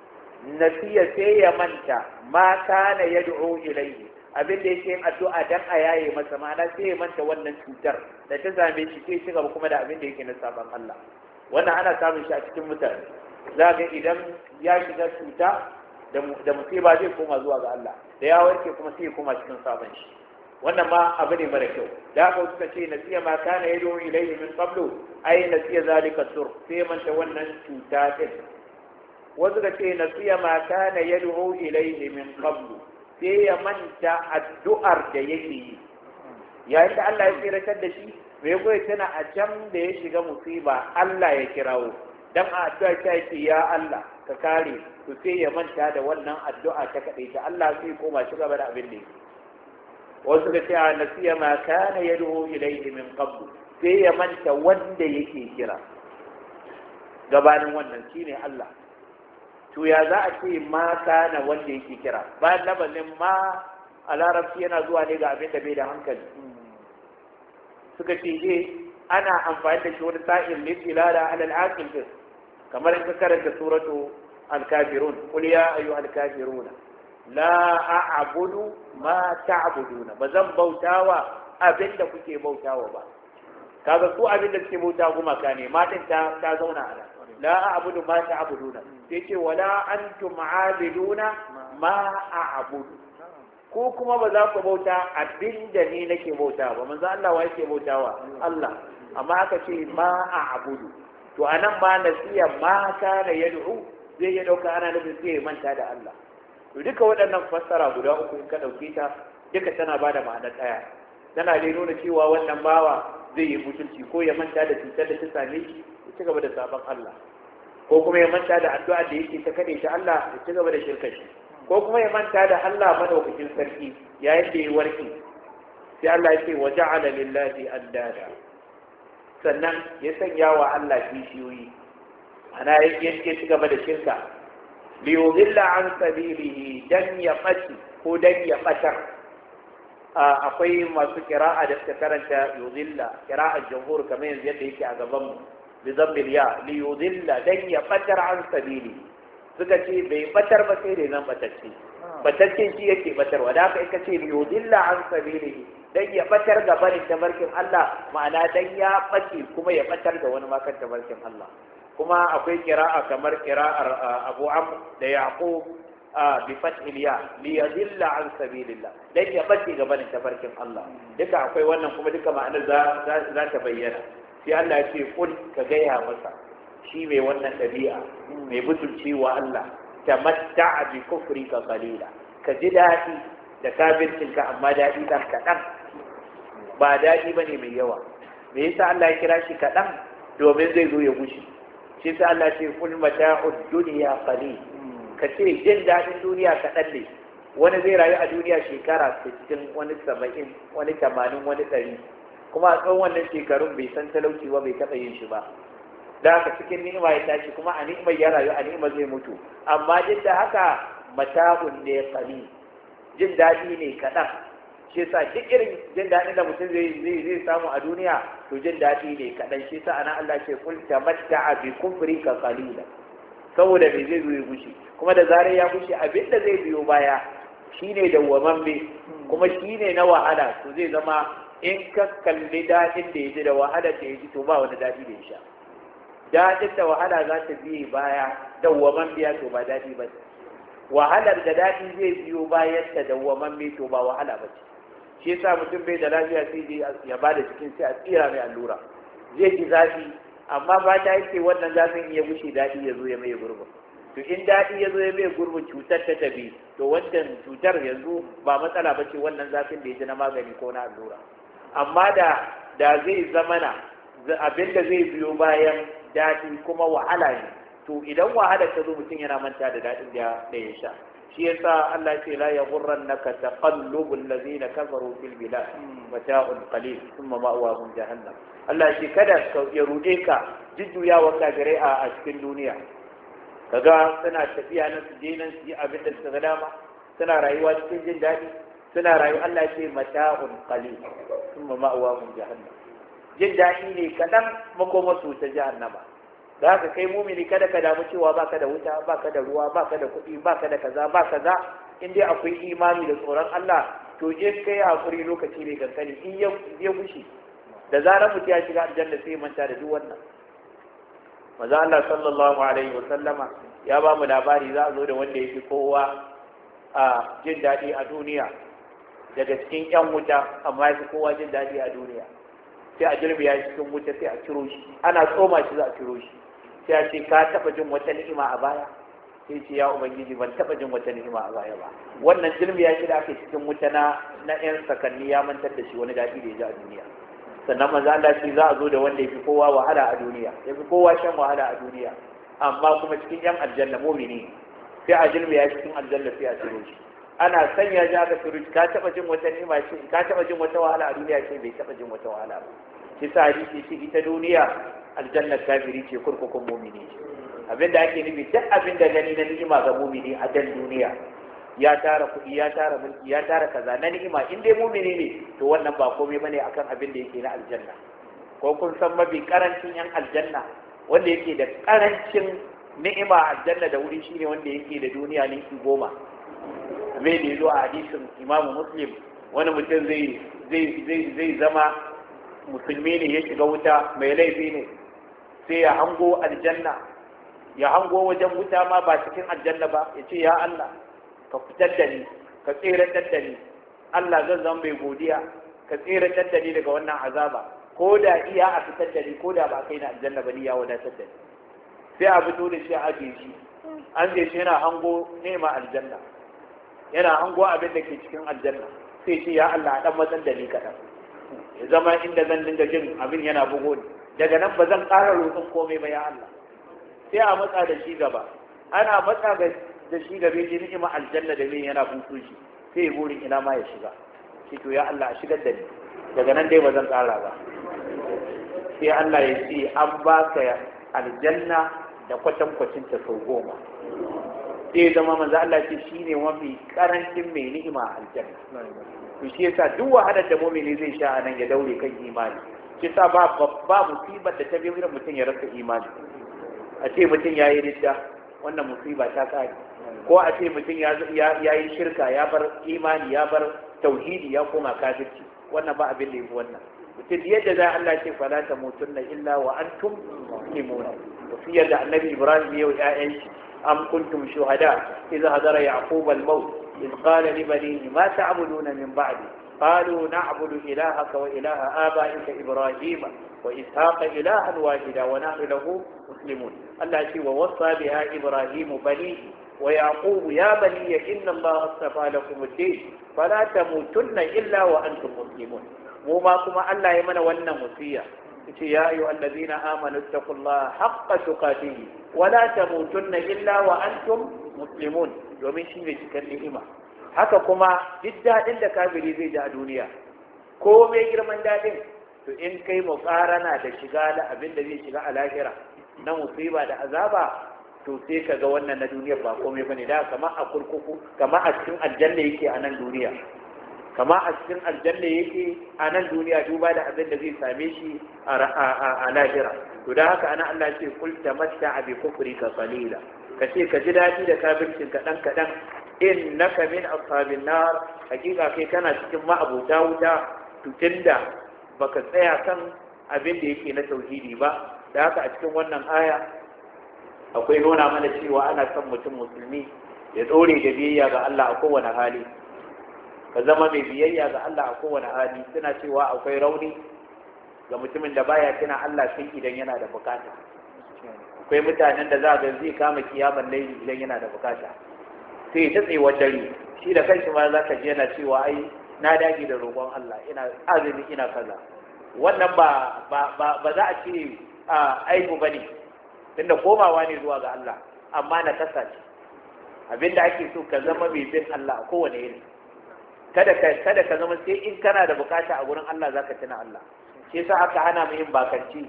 nasiya sai ya manta ma kana yad'u ilayhi, abin da yake yin addu'a dan a yaye masa, ma'ana sai ya manta wannan cutar da ta same shi, sai shiga kuma da abin da yake na saban Allah. Wannan ana samun shi a cikin mutane, za ga idan ya shiga cuta da musiba zai koma zuwa ga Allah, da ya warke kuma sai ya koma cikin sabon shi. Wannan ma abu ne mara kyau. Da haka suka ce nasiya ma kana yad'u ilayhi min qablu, ai nasiya zalika sur, sai ya manta wannan cuta din. Wasu ka ce nasiya ma kana yad'u ilayhi min qablu, sai ya manta addu'ar da yake yi. Yayin da Allah ya tsiratar da shi, mai goyi tana a can da ya shiga musiba Allah ya kirawo, dan a addu'a ta yake ya Allah ka kare, to sai ya manta da wannan addu'a ta kaɗai ta Allah, sai koma shi gaba da abin da yake. Wasu ga cewa nasiya ma kana yad'u ilayhi min qablu, sai ya manta wanda yake kira gabanin wannan shine Allah. To ya za a ce ma kana wanda yake kira, bayan labarin ma a larabci yana zuwa ne ga abin da bai da hankali. Suka ce ana amfani da shi wani sa'in litilala alal aqil, kamar in ka karanta suratu al-kafirun, qul ya ayyuhal kafiruna la a'budu ma ta'buduna, bazan bautawa abinda kuke bautawa ba. Kaga su abinda suke bautawa gumaka ne, ma din ta zauna a nan, la a'budu ma ta'buduna, sai ce wala antum a'abiduna ma a'budu, ko kuma ba za ku bauta abinda ni nake bautawa ba. Manzo Allah wa yake bautawa? Allah. Amma aka ce ma a'budu, to anan ma nasiya ma kana yad'u, zai ya dauka ana nufin sai manta da Allah. To duka waɗannan fassara guda uku in ka ɗauke ta, duka tana ba da ma'ana ɗaya. Tana dai nuna cewa wannan bawa zai yi mutunci, ko ya manta da cutar da ta same shi ya ci gaba da sabon Allah, ko kuma ya manta da addu'a da yake ta kaɗe ta Allah ya ci gaba da shirka shi, ko kuma ya manta da Allah madaukakin sarki yayin da ya warke. Sai Allah ya ce wa ja'ala lillahi andada, sannan ya sanya wa Allah kishiyoyi, ana ya ci gaba da shirka, liyudilla an sabilihi, dan ya ɓaci ko dan ya ɓatar. Akwai masu kira'a da suka karanta yudilla, kira'ar jamhur kamar yanzu yadda yake a gaban mu, bi zambil ya, liyudilla dan ya ɓatar an sabili. Suka ce bai ɓatar ba sai dai nan ɓatacce, ɓatacce shi yake ɓatarwa. Da haka ita ce liyudilla an sabilihi, dan ya ɓatar ga barin tabarkin Allah, ma'ana dan ya ɓace kuma ya ɓatar da wani makan tabarkin Allah. Kuma akwai kira'a kamar kira'ar Abu Amr da Yaqub bi fathil ya, li yadilla an sabilillah, dan ya bace gaban tafarkin Allah. Duka akwai wannan, kuma duka ma'anar za ta bayyana. Sai Allah ya ce kul, ka gaya masa shi mai wannan dabi'a, mai butulci wa Allah, tamatta'a bi kufrika qalila, ka ji daɗi da kafircinka, amma daɗi dan kaɗan, ba daɗi bane mai yawa. Me yasa Allah ya kira shi kaɗan? Domin zai zo ya gushi. Shi sa Allah ce kul mata'ud dunya qalil, ka ce jin dadin duniya kaɗan ne. Wani zai rayu a duniya shekara 60, wani 70, wani 80, wani 100, kuma a tsawon wannan shekarun bai san talauci ba, bai taɓa yin shi ba. Da haka cikin ni'ima ya tashi, kuma a ni'imar ya rayu, a ni'imar zai mutu. Amma duk da haka mata'un ne qalil, jin daɗi ne kaɗan. Shi sa duk irin jin daɗin da mutum zai samu a duniya, to jin daɗi ne kaɗan. Shi sa ana Allah ce kul tamatta'a bi kufrika qalila, saboda me zai zo ya gushi, kuma da zarar ya gushi abinda zai biyo baya shine dawwamamme kuma shine na wahala, to zai zama in ka kalli daɗin da ya ji da wahalar da ya ji to ba wani daɗi da ya sha. Daɗin da wahala za ta biye baya dawwaman biya to ba daɗi ba. Wahalar da daɗi zai biyo bayan ta dawwaman mai to ba wahala ba ce. Shi yasa mutum bai da lafiya sai dai ya ba da cikin sai a tsira mai allura. Zai ji zafi amma ba ta yake wannan zafin iya gushe daɗi ya zo ya mai gurbin. To in daɗi ya zo ya mai gurbin cutar ta tafi to wancan cutar yanzu ba matsala ba ce wannan zafin da ya ji na magani ko na allura. Amma da zai zamana abin da zai biyo bayan daɗi kuma wahala ne, to idan wahala ta zo mutum yana manta da daɗin da ya sha. Shi yasa Allah ce la yaghurrannaka taqallubul ladzina kafaru fil bilad mata'un qalil thumma ma'wahum jahannam. Allah shi kada ya rude ka jujjuyawa kafirai a cikin duniya, kaga suna tafiya nan su je nan su yi abin da suka dama, suna rayuwa cikin jin daɗi, suna rayuwa. Allah ce mata'un qalil thumma ma'wahum jahannam. Jin daɗi ne kaɗan makomarsu ta jahannama. Da haka kai mumini kada ka damu cewa baka da wuta, baka da ruwa, baka da kuɗi, baka da kaza, ba kaza. In dai akwai imani da tsoron Allah, to je kai hakuri lokaci ne kankani in ya gushi. Da zarar mutum ya shiga aljanna sai manta da duk wannan. Maza Allah sallallahu alaihi wa sallama ya ba mu labari za a zo da wanda ya fi kowa a jin daɗi a duniya daga cikin 'yan wuta, amma ya fi kowa jin daɗi a duniya. Sai a jirbi ya cikin wuta sai a ciro shi, ana tsoma shi za a ciro shi, sai a ce ka taɓa jin wata ni'ima a baya? Sai ce ya ubangiji ban taɓa jin wata ni'ima a baya ba. Wannan jirbi ya shi da aka cikin wuta na 'yan sakanni ya mantar da shi wani daɗi da ya ji a duniya. Sannan maza Allah shi za a zo da wanda ya fi kowa wahala a duniya, ya fi kowa shan wahala a duniya, amma kuma cikin 'yan aljanna mumini, sai a jirbi ya cikin aljanna sai a ciro shi. Ana sanya ji aka turu ka taba jin wata ni'ima ce, ka taba jin wata wahala a duniya ce, bai taba jin wata wahala ba. Shi sa hadisi ce ita duniya aljanna kafiri ce, kurkukun mumini ce. Abinda ake nufi duk abin da gani na ni'ima ga mumini a dan duniya, ya tara kuɗi, ya tara mulki, ya tara kaza na ni'ima, in dai mumini ne to wannan ba komai bane akan abin da yake na aljanna. Ko kun san mafi karancin yan aljanna wanda yake da karancin ni'ima a aljanna da wuri shine wanda yake da duniya ninki 10. Mai da zo a hadisin Imam Muslim, wani mutum zai zama musulmi ne ya shiga wuta, mai laifi ne, sai ya hango aljanna, ya hango wajen wuta ma ba cikin aljanna ba, ya ce ya Allah ka fitar da ni, ka tseratar da ni, Allah zan zama mai godiya, ka tseratar da ni daga wannan azaba, ko da iya a fitar da ni, ko da ba kai na aljanna ba ni ya wadatar da ni. Sai a fito da shi a ajiye shi, an je shi yana hango nema aljanna, yana hango abin da ke cikin aljanna, sai ce ya Allah dan matsan da ni kaɗan, ya zama inda zan dinga jin abin yana bugo ni, daga nan ba zan ƙara roƙon komai ba ya Allah. Sai a matsa da shi gaba, ana matsa da shi gaba ji ni'ima aljanna da min yana buso shi, sai ya burin ina ma ya shiga, shi to ya Allah a shigar da ni, daga nan dai ba zan ƙara ba. Sai Allah ya ce an baka aljanna da kwatankwacin ta sau 10. sai zama manzo Allah ce shine mafi karancin mai ni'ima a aljanna. To shi yasa duk wahalar da mu'mini zai sha anan ya daure kan imani. Shi yasa ba musibar da ta bi irin mutum ya rasa imani. A ce mutum yayi ridda, wannan musiba ta kare. Ko a ce mutum ya yi shirka, ya bar imani, ya bar tauhidi, ya koma kafirci, wannan ba abin da yafi wannan. Mutum yadda za Allah ce fala tamutunna illa wa antum muslimun. Wasiyar da Annabi Ibrahim ya yi ƴaƴan shi, أم كنتم شهداء إذا حضر يعقوب الموت إذ قال لبنيه ما تعبدون من بعدي قالوا نعبد إلهك وإله آبائك إبراهيم وإسحاق إلها واحدا ونحن له مسلمون. التي ووصى بها إبراهيم بنيه ويعقوب يا بني إن الله اصطفى لكم الدين فلا تموتن إلا وأنتم مسلمون. وما كما ألا يمن ون مسيا يا أيها الذين آمنوا اتقوا الله حق تقاته ولا تموتن إلا وأنتم مسلمون. domin shi ne cikin ni'ima. Haka kuma duk daɗin da kafiri zai ji a duniya, ko mai girman daɗin, to in kai muƙarana da shiga da abin da zai shiga a lahira na musiba da azaba, to sai ka ga wannan na duniya ba komai bane, da kama a kurkuku, kama a cikin aljanna yake a nan duniya, kama a cikin aljanna yake a nan duniya, duba da abin da zai same shi a lahira. To da haka ana Allah ce kul tamatta bi kufrika qalila, kace ka ji dadi da kafircin ka dan kadan, innaka min ashabin nar hakika kai kana cikin ma'abuta wuta tunda baka tsaya kan abin da yake na tauhidi ba. Da haka a cikin wannan aya akwai nuna mana cewa ana son mutum musulmi ya dore da biyayya ga Allah a kowane hali, ka zama mai biyayya ga Allah a kowane hali. Suna cewa akwai rauni ga mutumin da baya tuna Allah sai idan yana da bukata. Akwai mutanen da za ga zai kama kiyamar laili idan yana da bukata, sai ta tsaye dare shi da kanshi ma za ka ji yana cewa ai na dage da roƙon Allah, ina azumi, ina kaza. Wannan ba za a ce aibu bane, tunda komawa ne zuwa ga Allah, amma na kasa ce. Abinda ake so ka zama mai bin Allah a kowane yini. Kada ka zama sai in kana da bukata a gurin Allah zaka tuna Allah. Shi yasa aka hana mu yin bakanci.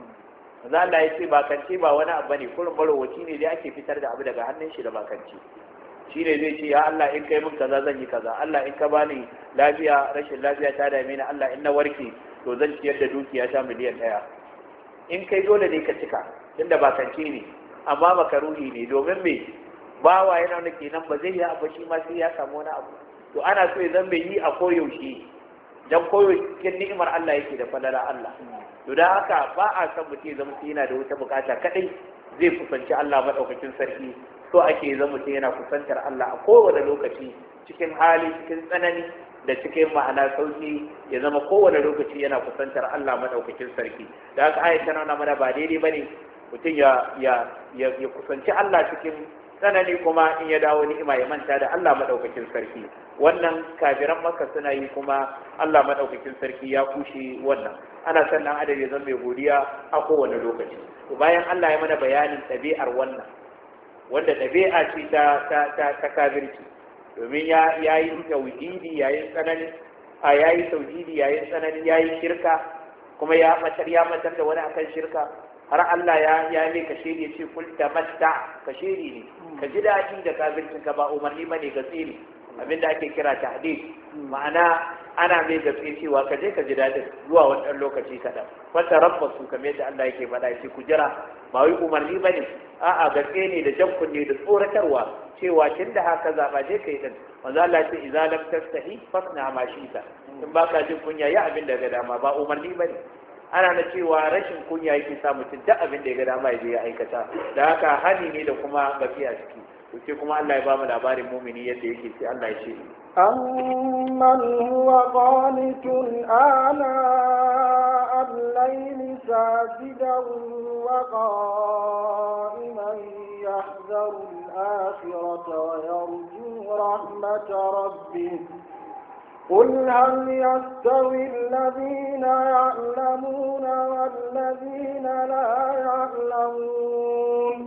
Manzo Allah ya ce bakanci ba wani abu bane, kullum marowaci ne dai ake fitar da abu daga hannun shi da bakanci. Shi ne zai ce ya Allah in kai min kaza zan yi kaza, Allah in ka bani lafiya, rashin lafiya ta dame ni, Allah in na warke to zan ciyar da dukiya ta miliyan 1. In kai dole ne ka cika, tunda bakanci ne, amma makaruhi ne. Domin me? Bawa yana wani kenan ba zai yi abu shi ma sai ya samu wani abu. To ana so ya zan bai yi a koyaushe, dan koyaushe cikin ni'imar Allah yake da falala Allah. To da haka ba a san mutum ya zama yana da wata bukata kadai zai kusanci Allah madaukakin sarki. So ake zama mutum yana kusantar Allah a kowane lokaci, cikin hali, cikin tsanani da cikin ma'ana sauki, ya zama kowane lokaci yana kusantar Allah madaukakin sarki. Da haka ayat tana nuna mana ba daidai bane mutum ya kusanci Allah cikin tsanani kuma in ya dawo ni'ima ya manta da Allah madaukakin sarki. Wannan kafiran Makka suna yi kuma Allah madaukakin sarki ya kushe wannan. Ana son dan adam ya zama mai godiya a kowane lokaci. To bayan Allah ya mana bayanin ɗabi'ar wannan, wanda ɗabi'a ce ta kafirci, domin ya yi tauhidi yayin tsanani, yayi tauhidi yayin tsanani, yayi shirka kuma ya matar da wani akan shirka. Har Allah ya ne ka shiri ya ce kul tamatta, ka shiri ne ka ji daɗi da kafircin ka, ba umarni bane ga tsiri, abinda ake kira tahdid. Ma'ana ana mai gatsi cewa ka je ka ji daɗin zuwa wani ɗan lokaci kaɗan. Wata rabbasu kamar yadda Allah yake faɗa, ce ku jira, ba wai umarni bane, a'a gatsi ne da jan kunne da tsoratarwa cewa tun da haka zaɓa je kai ɗin. Manzo Allah ce idza lam tastahi fasna ma shi'ta, in ba ka jin kunya ya abin da ga dama, ba umarni bane. Ana na cewa rashin kunya yake sa mutum duk abin da ya ga dama ya je ya aikata. Da haka hani ne da kuma gafi a ciki. To sai kuma Allah ya ba mu labarin mumini yadda yake, sai Allah ya ce amman huwa qanitun ana al-layli sajidan wa qa'iman yahzaru al-akhirata wa yarju rahmata rabbih. قل هل يستوي الذين يعلمون والذين لا يعلمون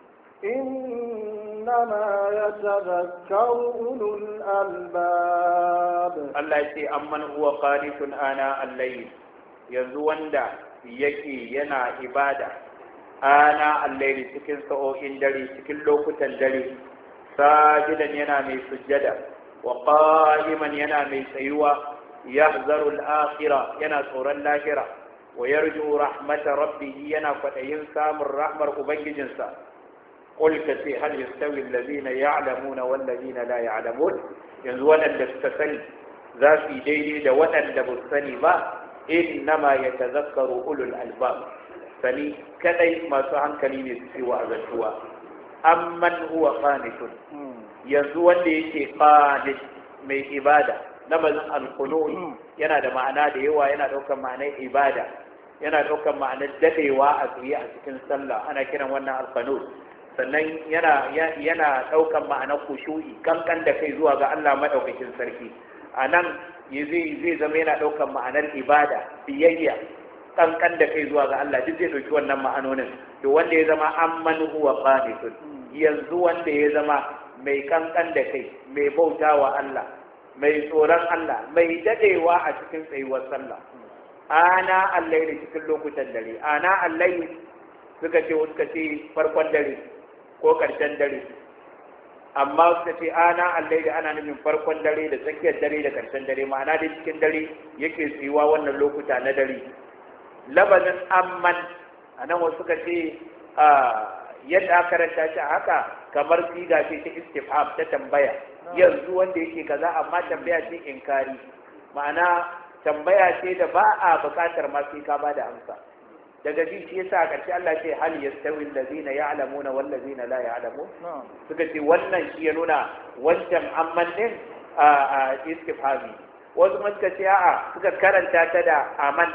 إنما يتذكر أولو الألباب. الله يقول أمن هو قانت آناء الليل، يزوان دا يكي ينا عبادة آناء الليل سكن سؤوئن دلي سكن لوكتا دلي، ساجدا ينا من سجدا وقائما ينا من سيوى، يحذر الآخرة ينا صورا الآخرة، ويرجو رحمة ربه ينا فتين سام الرحمة أبنجنسا. قل كسي هل يستوي الذين يعلمون والذين لا يعلمون، ينزوانا لستسل ذا في ديني دوانا لبسني ما إنما يتذكر أولو الألباب. فني كذي ما سعن كليني سوى أذنشوا. أمن هو قانت، ينزوان ليكي قانت من إبادة. لمن القنوت yana da ma'ana da yawa, yana ɗaukar ma'anar ibada, yana ɗaukar ma'anar dadewa a tsaye a cikin sallah, ana kiran wannan alqanut. Sannan yana ɗaukar ma'anar kushu'i, kankan da kai zuwa ga Allah madaukakin sarki. A nan zai zama yana ɗaukar ma'anar ibada, biyayya, kankan da kai zuwa ga Allah, duk zai ɗauki wannan ma'anonin. To wanda ya zama amman huwa qanitun, yanzu wanda ya zama mai kankan da kai, mai bautawa Allah, mai tsoron Allah, mai dadewa a cikin tsayuwar sallah. Ana allaili cikin lokutan dare, ana allaili suka ce farkon dare ko karshen dare, amma suka ce ana allaili ana nufin farkon dare da tsakiyar dare da karshen dare, ma'ana dai cikin dare yake tsayuwa wannan lokuta na dare. Labanin amman anan wasu suka ce yadda aka karanta shi a haka kamar siga ce ta istifham ta tambaya yanzu wanda yake kaza amma tambaya ce inkari ma'ana tambaya ce da ba a buƙatar ma sai ka bada amsa daga ji shi yasa a ƙarshe Allah ce hal yastawi allazina ya'lamuna wal ladzina la ya'lamun suka ce wannan shi ya nuna wancan amman din a istifhami wasu ma suka ce a'a suka karanta ta da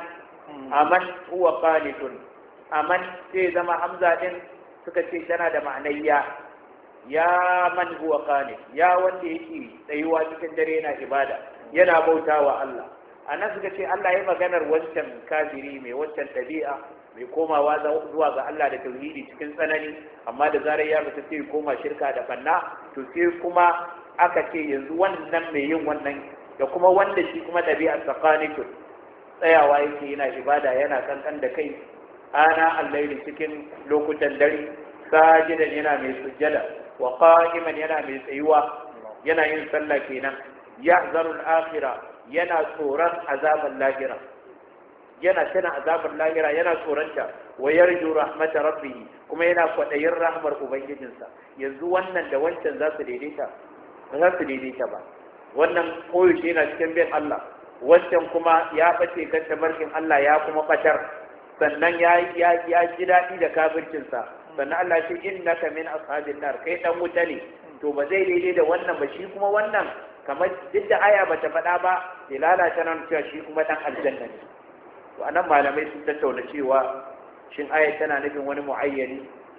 aman huwa qanitun aman sai zama hamza din suka ce tana da ma'anayya ya man huwa qanit ya wanda yake tsayuwa cikin dare yana ibada yana bautawa Allah anan suka ce Allah ya maganar wancan kafiri mai wancan ɗabi'a mai komawa zuwa ga Allah da tauhidi cikin tsanani amma da zarar ya mutu sai koma shirka da banna to sai kuma aka ce yanzu wannan mai yin wannan da kuma wanda shi kuma ɗabi'ar tsakanikun tsayawa yake yana ibada yana kankan da kai ana allaili cikin lokutan dare sajidan yana mai sujjada wa qa'iman yana mai tsayuwa yana yin sallah kenan yahzarul akhirah yana tsoron azaban lahira yana tana azabar lahira yana tsoronta wa yarju rahmata rabbih kuma yana kwadayin rahmar ubangijinsa yanzu wannan da wancan za su daidaita ba za su daidaita ba wannan koyaushe yana cikin bin Allah wancan kuma ya bace kan tabarkin Allah ya kuma fatar sannan ya ji daɗi da kafircinsa sannan Allah ya ce innaka min ashabin nar kai dan wuta ne to ba zai daidai da wannan ba shi kuma wannan kamar duk da aya bata faɗa ba ya lalata nan cewa shi kuma dan aljanna ne to anan malamai sun tattauna cewa shin aya tana nufin wani muayyani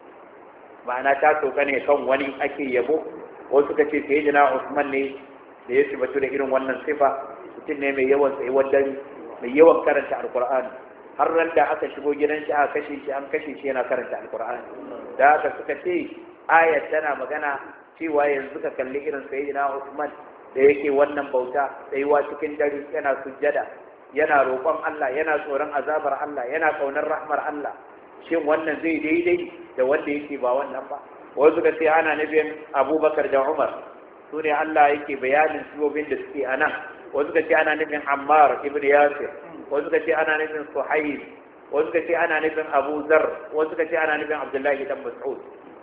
ma'ana ta sauka ne kan wani ake yabo wasu suka ce sayyidina Usman ne da ya sibatu da irin wannan sifa mutum ne mai yawan tsayuwar dare mai yawan karanta alqur'ani har ran da aka shigo gidan shi aka kashe shi an kashe shi yana karanta alqur'ani da haka suka ce aya tana magana cewa yanzu ka kalli irin sayyidina Usman da yake wannan bauta tsayuwa cikin dare yana sujjada yana roƙon Allah yana tsoron azabar Allah yana kaunar rahmar Allah shin wannan zai daidai da wanda yake ba wannan ba wasu suka ce ana nufin Abubakar da Umar su ne Allah yake bayanin sibobin da suke a nan wasu suka ce ana nufin Ammar ibn Yasir wasu suka ce ana nufin Suhaib wasu suka ce ana nufin Abu Zar wasu suka ce ana nufin Abdullahi dan Mas'ud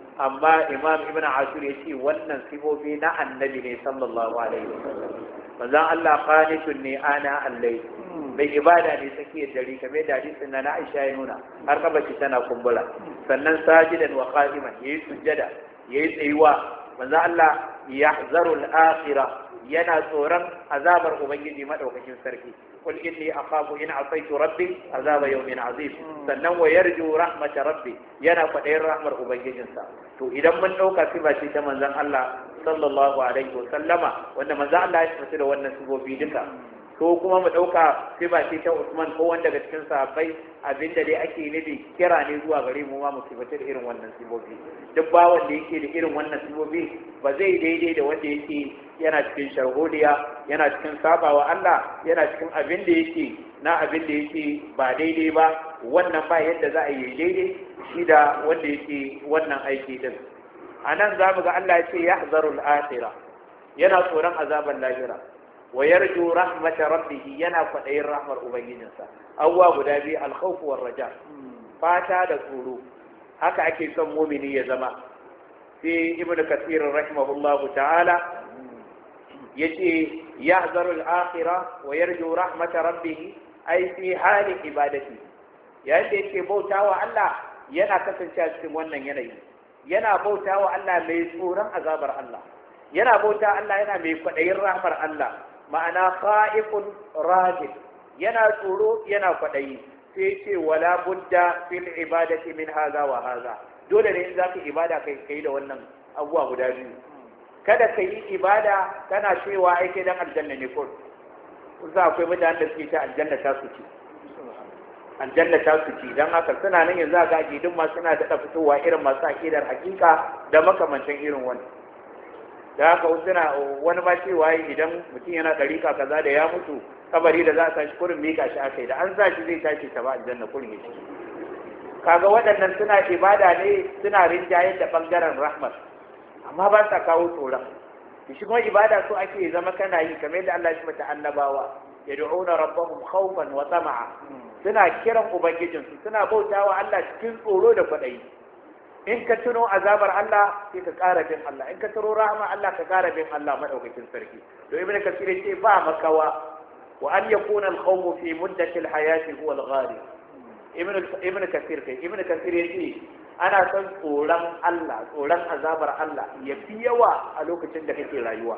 amma Imam Ibn Ashur ya ce wannan sibobi na annabi ne sallallahu alaihi wasallam manzon Allah qanitun ne ana allai bai ibada ne take dare kamar da hadisin na Aisha ya nuna har kabaci tana kumbura sannan sajidan wa qa'iman yayi sujjada yayi tsayuwa manzon Allah yahzaru al-akhirah yana tsoron azabar ubangiji madaukakin sarki qul inni akhafu in asaitu rabbi azaba yawmin azim sannan wa yarju rahmat rabbi yana kwadayin rahmar ubangijinsa to idan mun dauka sifa ce ta manzon Allah sallallahu alaihi wasallama wanda manzon Allah ya tafi da wannan sifofi duka to kuma mu dauka sifa ce ta Usman ko wanda daga cikin sahabbai abinda dai ake nufi kira ne zuwa gare mu ma mu sifata da irin wannan sifofi duk ba wanda yake da irin wannan sifofi ba zai daidai da wanda yake yana cikin sharholiya yana cikin sabawa Allah yana cikin abin da yake na abin da yake ba daidai ba wannan ba yadda za a yi daidai shi da wanda yake wannan aiki din anan za mu ga Allah ya ce yahzarul akhirah yana tsoron azaban lahira wa yarju rahmata rabbih yana kwadayin rahmar ubangijinsa awwa guda biyu al-khawf war raja fata da tsoro haka ake son mu'mini ya zama sai ibnu kathir rahimahullahu ta'ala yace yahzaru al-akhirah wa yarju rahmata rabbih ay fi hali ibadati yayin da yake bautawa Allah yana kasancewa cikin wannan yanayi yana bautawa Allah mai tsoron azabar Allah yana bauta Allah yana mai kwadayin rahmar Allah ma'ana kha'ifun rajib yana tsoro yana kwadayi sai ce wala budda fil ibadati min hadha wa hadha dole ne in zaka ibada kai da wannan abubuwa guda biyu kada ka yi ibada kana cewa ai kai dan aljanna ne ko za akwai mutanen da suke ta aljanna ta su ci aljanna ta su ci dan haka suna nan yanzu ga gidin ma suna da fitowa irin masu akidar hakika da makamantan irin wannan da haka suna wani ma cewa idan mutum yana dariƙa kaza da ya mutu kabari da za a tashi kurin mika shi akai da an sa shi zai tashi ta ba aljanna kurin shi kaga waɗannan suna ibada ne suna rinjaye da bangaren rahmat amma ba sa kawo tsoron shi kuma ibada so ake zama kana yi kamar yadda Allah ya mata annabawa yad'una rabbahum khawfan wa tama'a suna kiran ubangijinsu suna bautawa Allah cikin tsoro da kwadayi in ka tuno azabar Allah sai ka ƙara bin Allah, in ka tuno rahama Allah ka ƙara bin Allah madaukakin sarki. To ibn kasir ce ba makawa wa an yakuna al-khawf fi muddati al-hayati huwa al-ghali. ibn kasir yace ana son tsoron Allah, tsoron azabar Allah ya fi yawa a lokacin da kake rayuwa,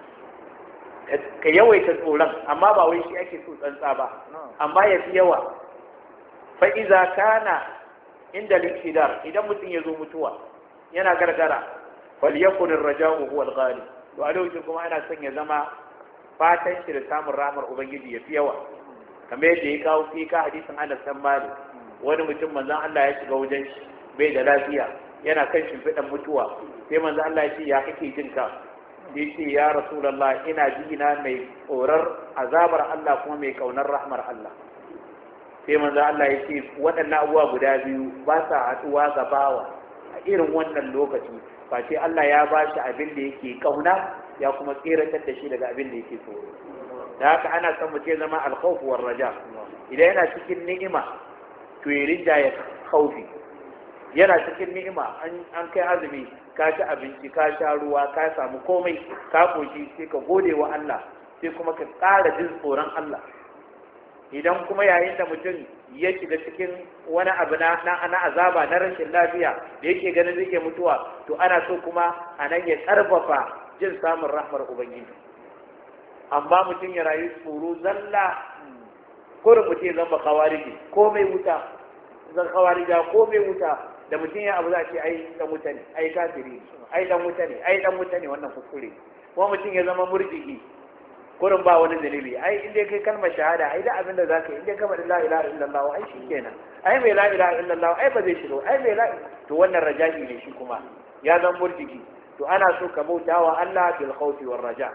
ka yawaita tsoron, amma ba wai shi ake so tsantsa ba, amma ya fi yawa. fa iza kana inda al-iktidar, idan mutum ya zo mutuwa yana gargara, wal yakun ar-raja'u huwa al-ghalib, to a lokacin kuma ana son ya zama fatan shi da samun rahmar ubangiji ya fi yawa. kamar yadda ya kawo fika hadisin Anas bin Malik, wani mutum manzon Allah ya shiga wajen shi bai da lafiya, yana kan shimfiɗan mutuwa, sai manzon Allah ya ce ya kake jin ka? Ya ce ya Rasulullah, ina jina mai tsorar azabar Allah kuma mai kaunar rahmar Allah. sai manzon Allah ya ce waɗannan abubuwa guda biyu ba sa haɗuwa ga bawa a irin wannan lokaci, ba sai Allah ya ba shi abin da yake kauna ya kuma tseratar da shi daga abin da yake tsoro. da haka ana son mutum zama alkhawf war raja. idan yana cikin ni'ima to ya rinjaye khawfi, yana cikin ni'ima an kai azumi, ka ci abinci, ka sha ruwa, ka samu komai, ka koshi, sai ka gode wa Allah, sai kuma ka ƙara jin tsoron Allah. idan kuma yayin da mutum ya shiga cikin wani abu na azaba na rashin lafiya da yake ganin zai mutuwa, to ana so kuma a nan ya ƙarfafa jin samun rahmar ubangiji. amma mutum ya rayu tsoro zalla, kurin mutum ya zama kawariji komai wuta, zan kawarija komai wuta, da mutum ya abu za a ce ai dan wuta ne, ai kafiri, ai dan wuta ne, ai dan wuta ne, wannan kuskure. kuma mutum ya zama murjiki, kurin ba wani zanibi, ai in dai kai kalmar shahada, ai da abin da za ka yi, in dai kamar la ilaha illallah, ai shi kenan, ai mai la ilaha illallah, ai ba zai shigo, ai mai la, to wannan raja'i ne shi kuma ya zama murjiki. to ana so ka bauta wa Allah bil khawfi war raja.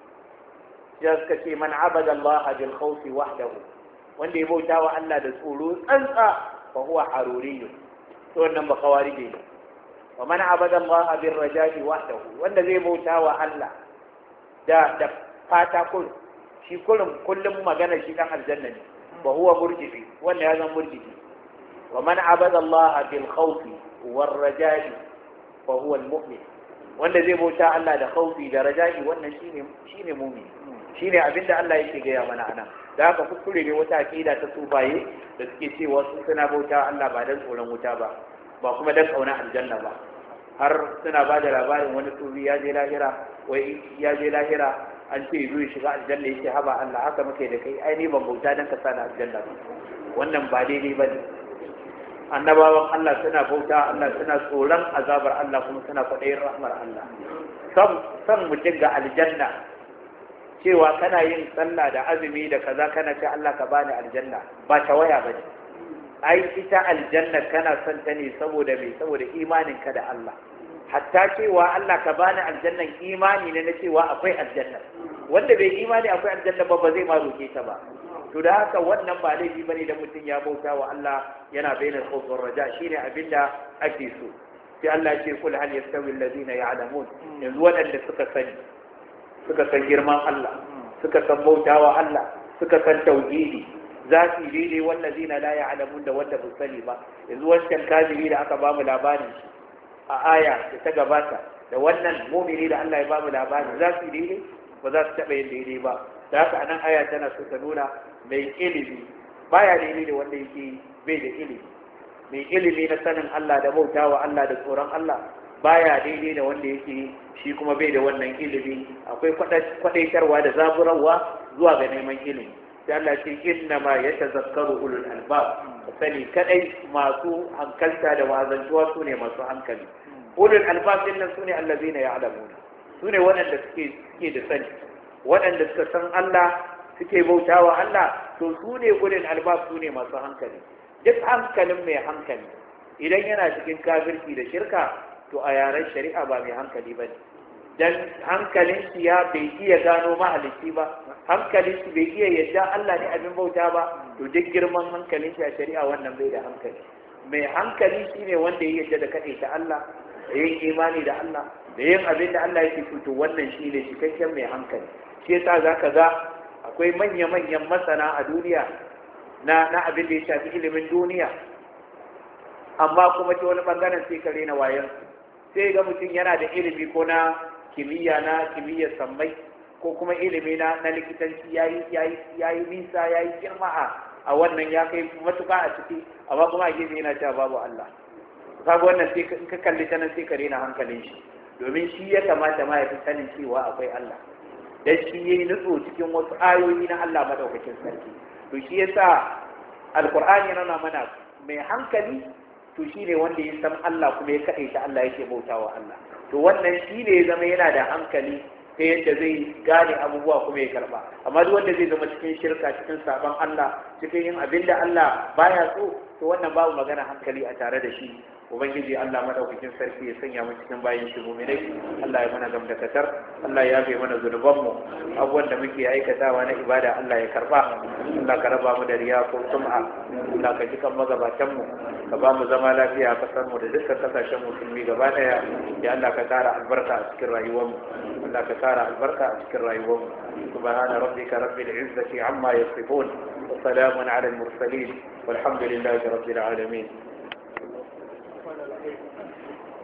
ya suka ce man abada Allah bil khawfi wahdahu, wanda ya bauta wa Allah da tsoro tsantsa, fa huwa haruriyyu, to wannan ba kawarije ne. wa man abada Allah bil raja'i wahdahu, wanda zai bauta wa Allah da fata shi kullum magana shi dan aljanna ne, fa huwa murji'i, wannan ya zama murji'i. wa man abada Allah bil khawfi war raja'i fa huwa al mu'min, wanda zai bauta Allah da khawfi da raja'i, wannan shine mu'min. shine abinda Allah yake gaya mana anan. da haka kuskure ne wata aqida ta sufaye da suke cewa su suna bauta Allah ba dan tsoron wuta ba, ba kuma dan kauna aljanna ba. har suna ba da labarin wani sufi ya je lahira, wai ya je lahira an ce zai shiga aljanna, yake haba Allah haka muke da kai, ai ni ban bauta dan ka sana aljanna ba. wannan ba daidai bane. annabawan Allah suna bauta Allah, suna tsoron azabar Allah, kuma suna kwaɗayin rahmar Allah. san mutum ga aljanna, cewa kana yin sallah da azumi da kaza kana ce Allah ka bani aljanna, ba ta waya ba ne. ai ita aljanna kana son ta ne saboda me? saboda imaninka da Allah. hatta cewa Allah ka bani aljannan imani ne na cewa akwai aljanna. wanda bai imani akwai aljanna ba zai ma roke ta ba. to da haka wannan ba laifi bane da mutum ya bauta wa Allah yana bainal khawf war raja, shine abinda ake so. sai Allah ya ce kul hal yastawi alladhina ya'lamun, yanzu wadanda suka san girman Allah, suka san bautawa Allah, suka san tauhidi, za su yi daidai wallazina la ya'lamun da wanda ba sani ba. yanzu wancan kafiri da aka bamu labarin shi a aya da ta gabata, da wannan mu'mini da Allah ya bamu labarin, za su yi daidai? ba za su taɓa yin daidai ba. da haka anan aya tana so ta nuna mai ilimi baya daidai da wanda yake bai da ilimi. mai ilimi na sanin Allah da bautawa Allah da tsoron Allah baya daidai da wanda yake shi kuma bai da wannan ilimi. akwai kwadaitarwa da zaburarwa zuwa ga neman ilimi. sai Allah ce inna ma yatazakkaru ulul albab, sani kadai masu hankalta da wazantuwa su ne masu hankali. ulul albab din nan su ne allazina ya'lamuna, su ne waɗanda suke da sani, waɗanda suka san Allah, suke bautawa Allah, to su ne ulul albab, su ne masu hankali. duk hankalin mai hankali idan yana cikin kafirci da shirka, to a yaren shari'a ba mai hankali ba ne. dan hankalin shi ya bai iya gano mahalicci ba, hankalin shi bai iya yadda Allah ne abin bauta ba, to duk girman hankalin shi a shari'a wannan bai da hankali. mai hankali shine wanda ya yadda da kaɗai ta Allah, da yin imani da Allah, da yin abin da Allah yake so, to wannan shine cikakken mai hankali. shi yasa zaka ga akwai manya-manyan masana a duniya na abin da ya shafi ilimin duniya, amma kuma ta wani bangaren sai ka rena wayan sai ga mutum yana da ilimi ko na kimiyyar sammai ko kuma ilimi na likitanci yayi nisa yayi girma a wannan ya kai matuƙa a ciki, amma kuma a gefe yana cewa babu Allah. Kaga wannan sai ka kalli ta nan sai ka rena hankalin shi, domin shi ya kamata ma ya fi sanin cewa akwai Allah, dan shi yayi nutso cikin wasu ayoyi na Allah madaukakin sarki. To shi yasa alqur'ani yana mana mai hankali to shi ne wanda ya san Allah kuma ya kaɗaita Allah yake bautawa Allah. To wannan shi ne ya zama yana da hankali ta yadda zai gane abubuwa kuma ya karba. Amma duk wanda zai zama cikin shirka, cikin saban Allah, cikin yin abin da Allah baya so, to wannan babu magana hankali a tare da shi. Ubangiji Allah madaukakin sarki ya sanya mu cikin bayin shi mu'minai. Allah ya mana gamdakatar, Allah ya yafe mana zunubanmu, abubuwan da muke aikatawa na ibada Allah ya karba. Allah ka raba mu da riya ko sum'a, Allah ka jikan magabatan mu, ka ba mu zama lafiya a kasar mu da dukkan kasashen musulmi gaba daya. Ya Allah ka kara albarka a cikin rayuwar mu, Allah ka kara albarka a cikin rayuwar mu. Subhana rabbika rabbil izzati amma yasifun wa salamun ala al mursalin walhamdulillahi rabbil alamin.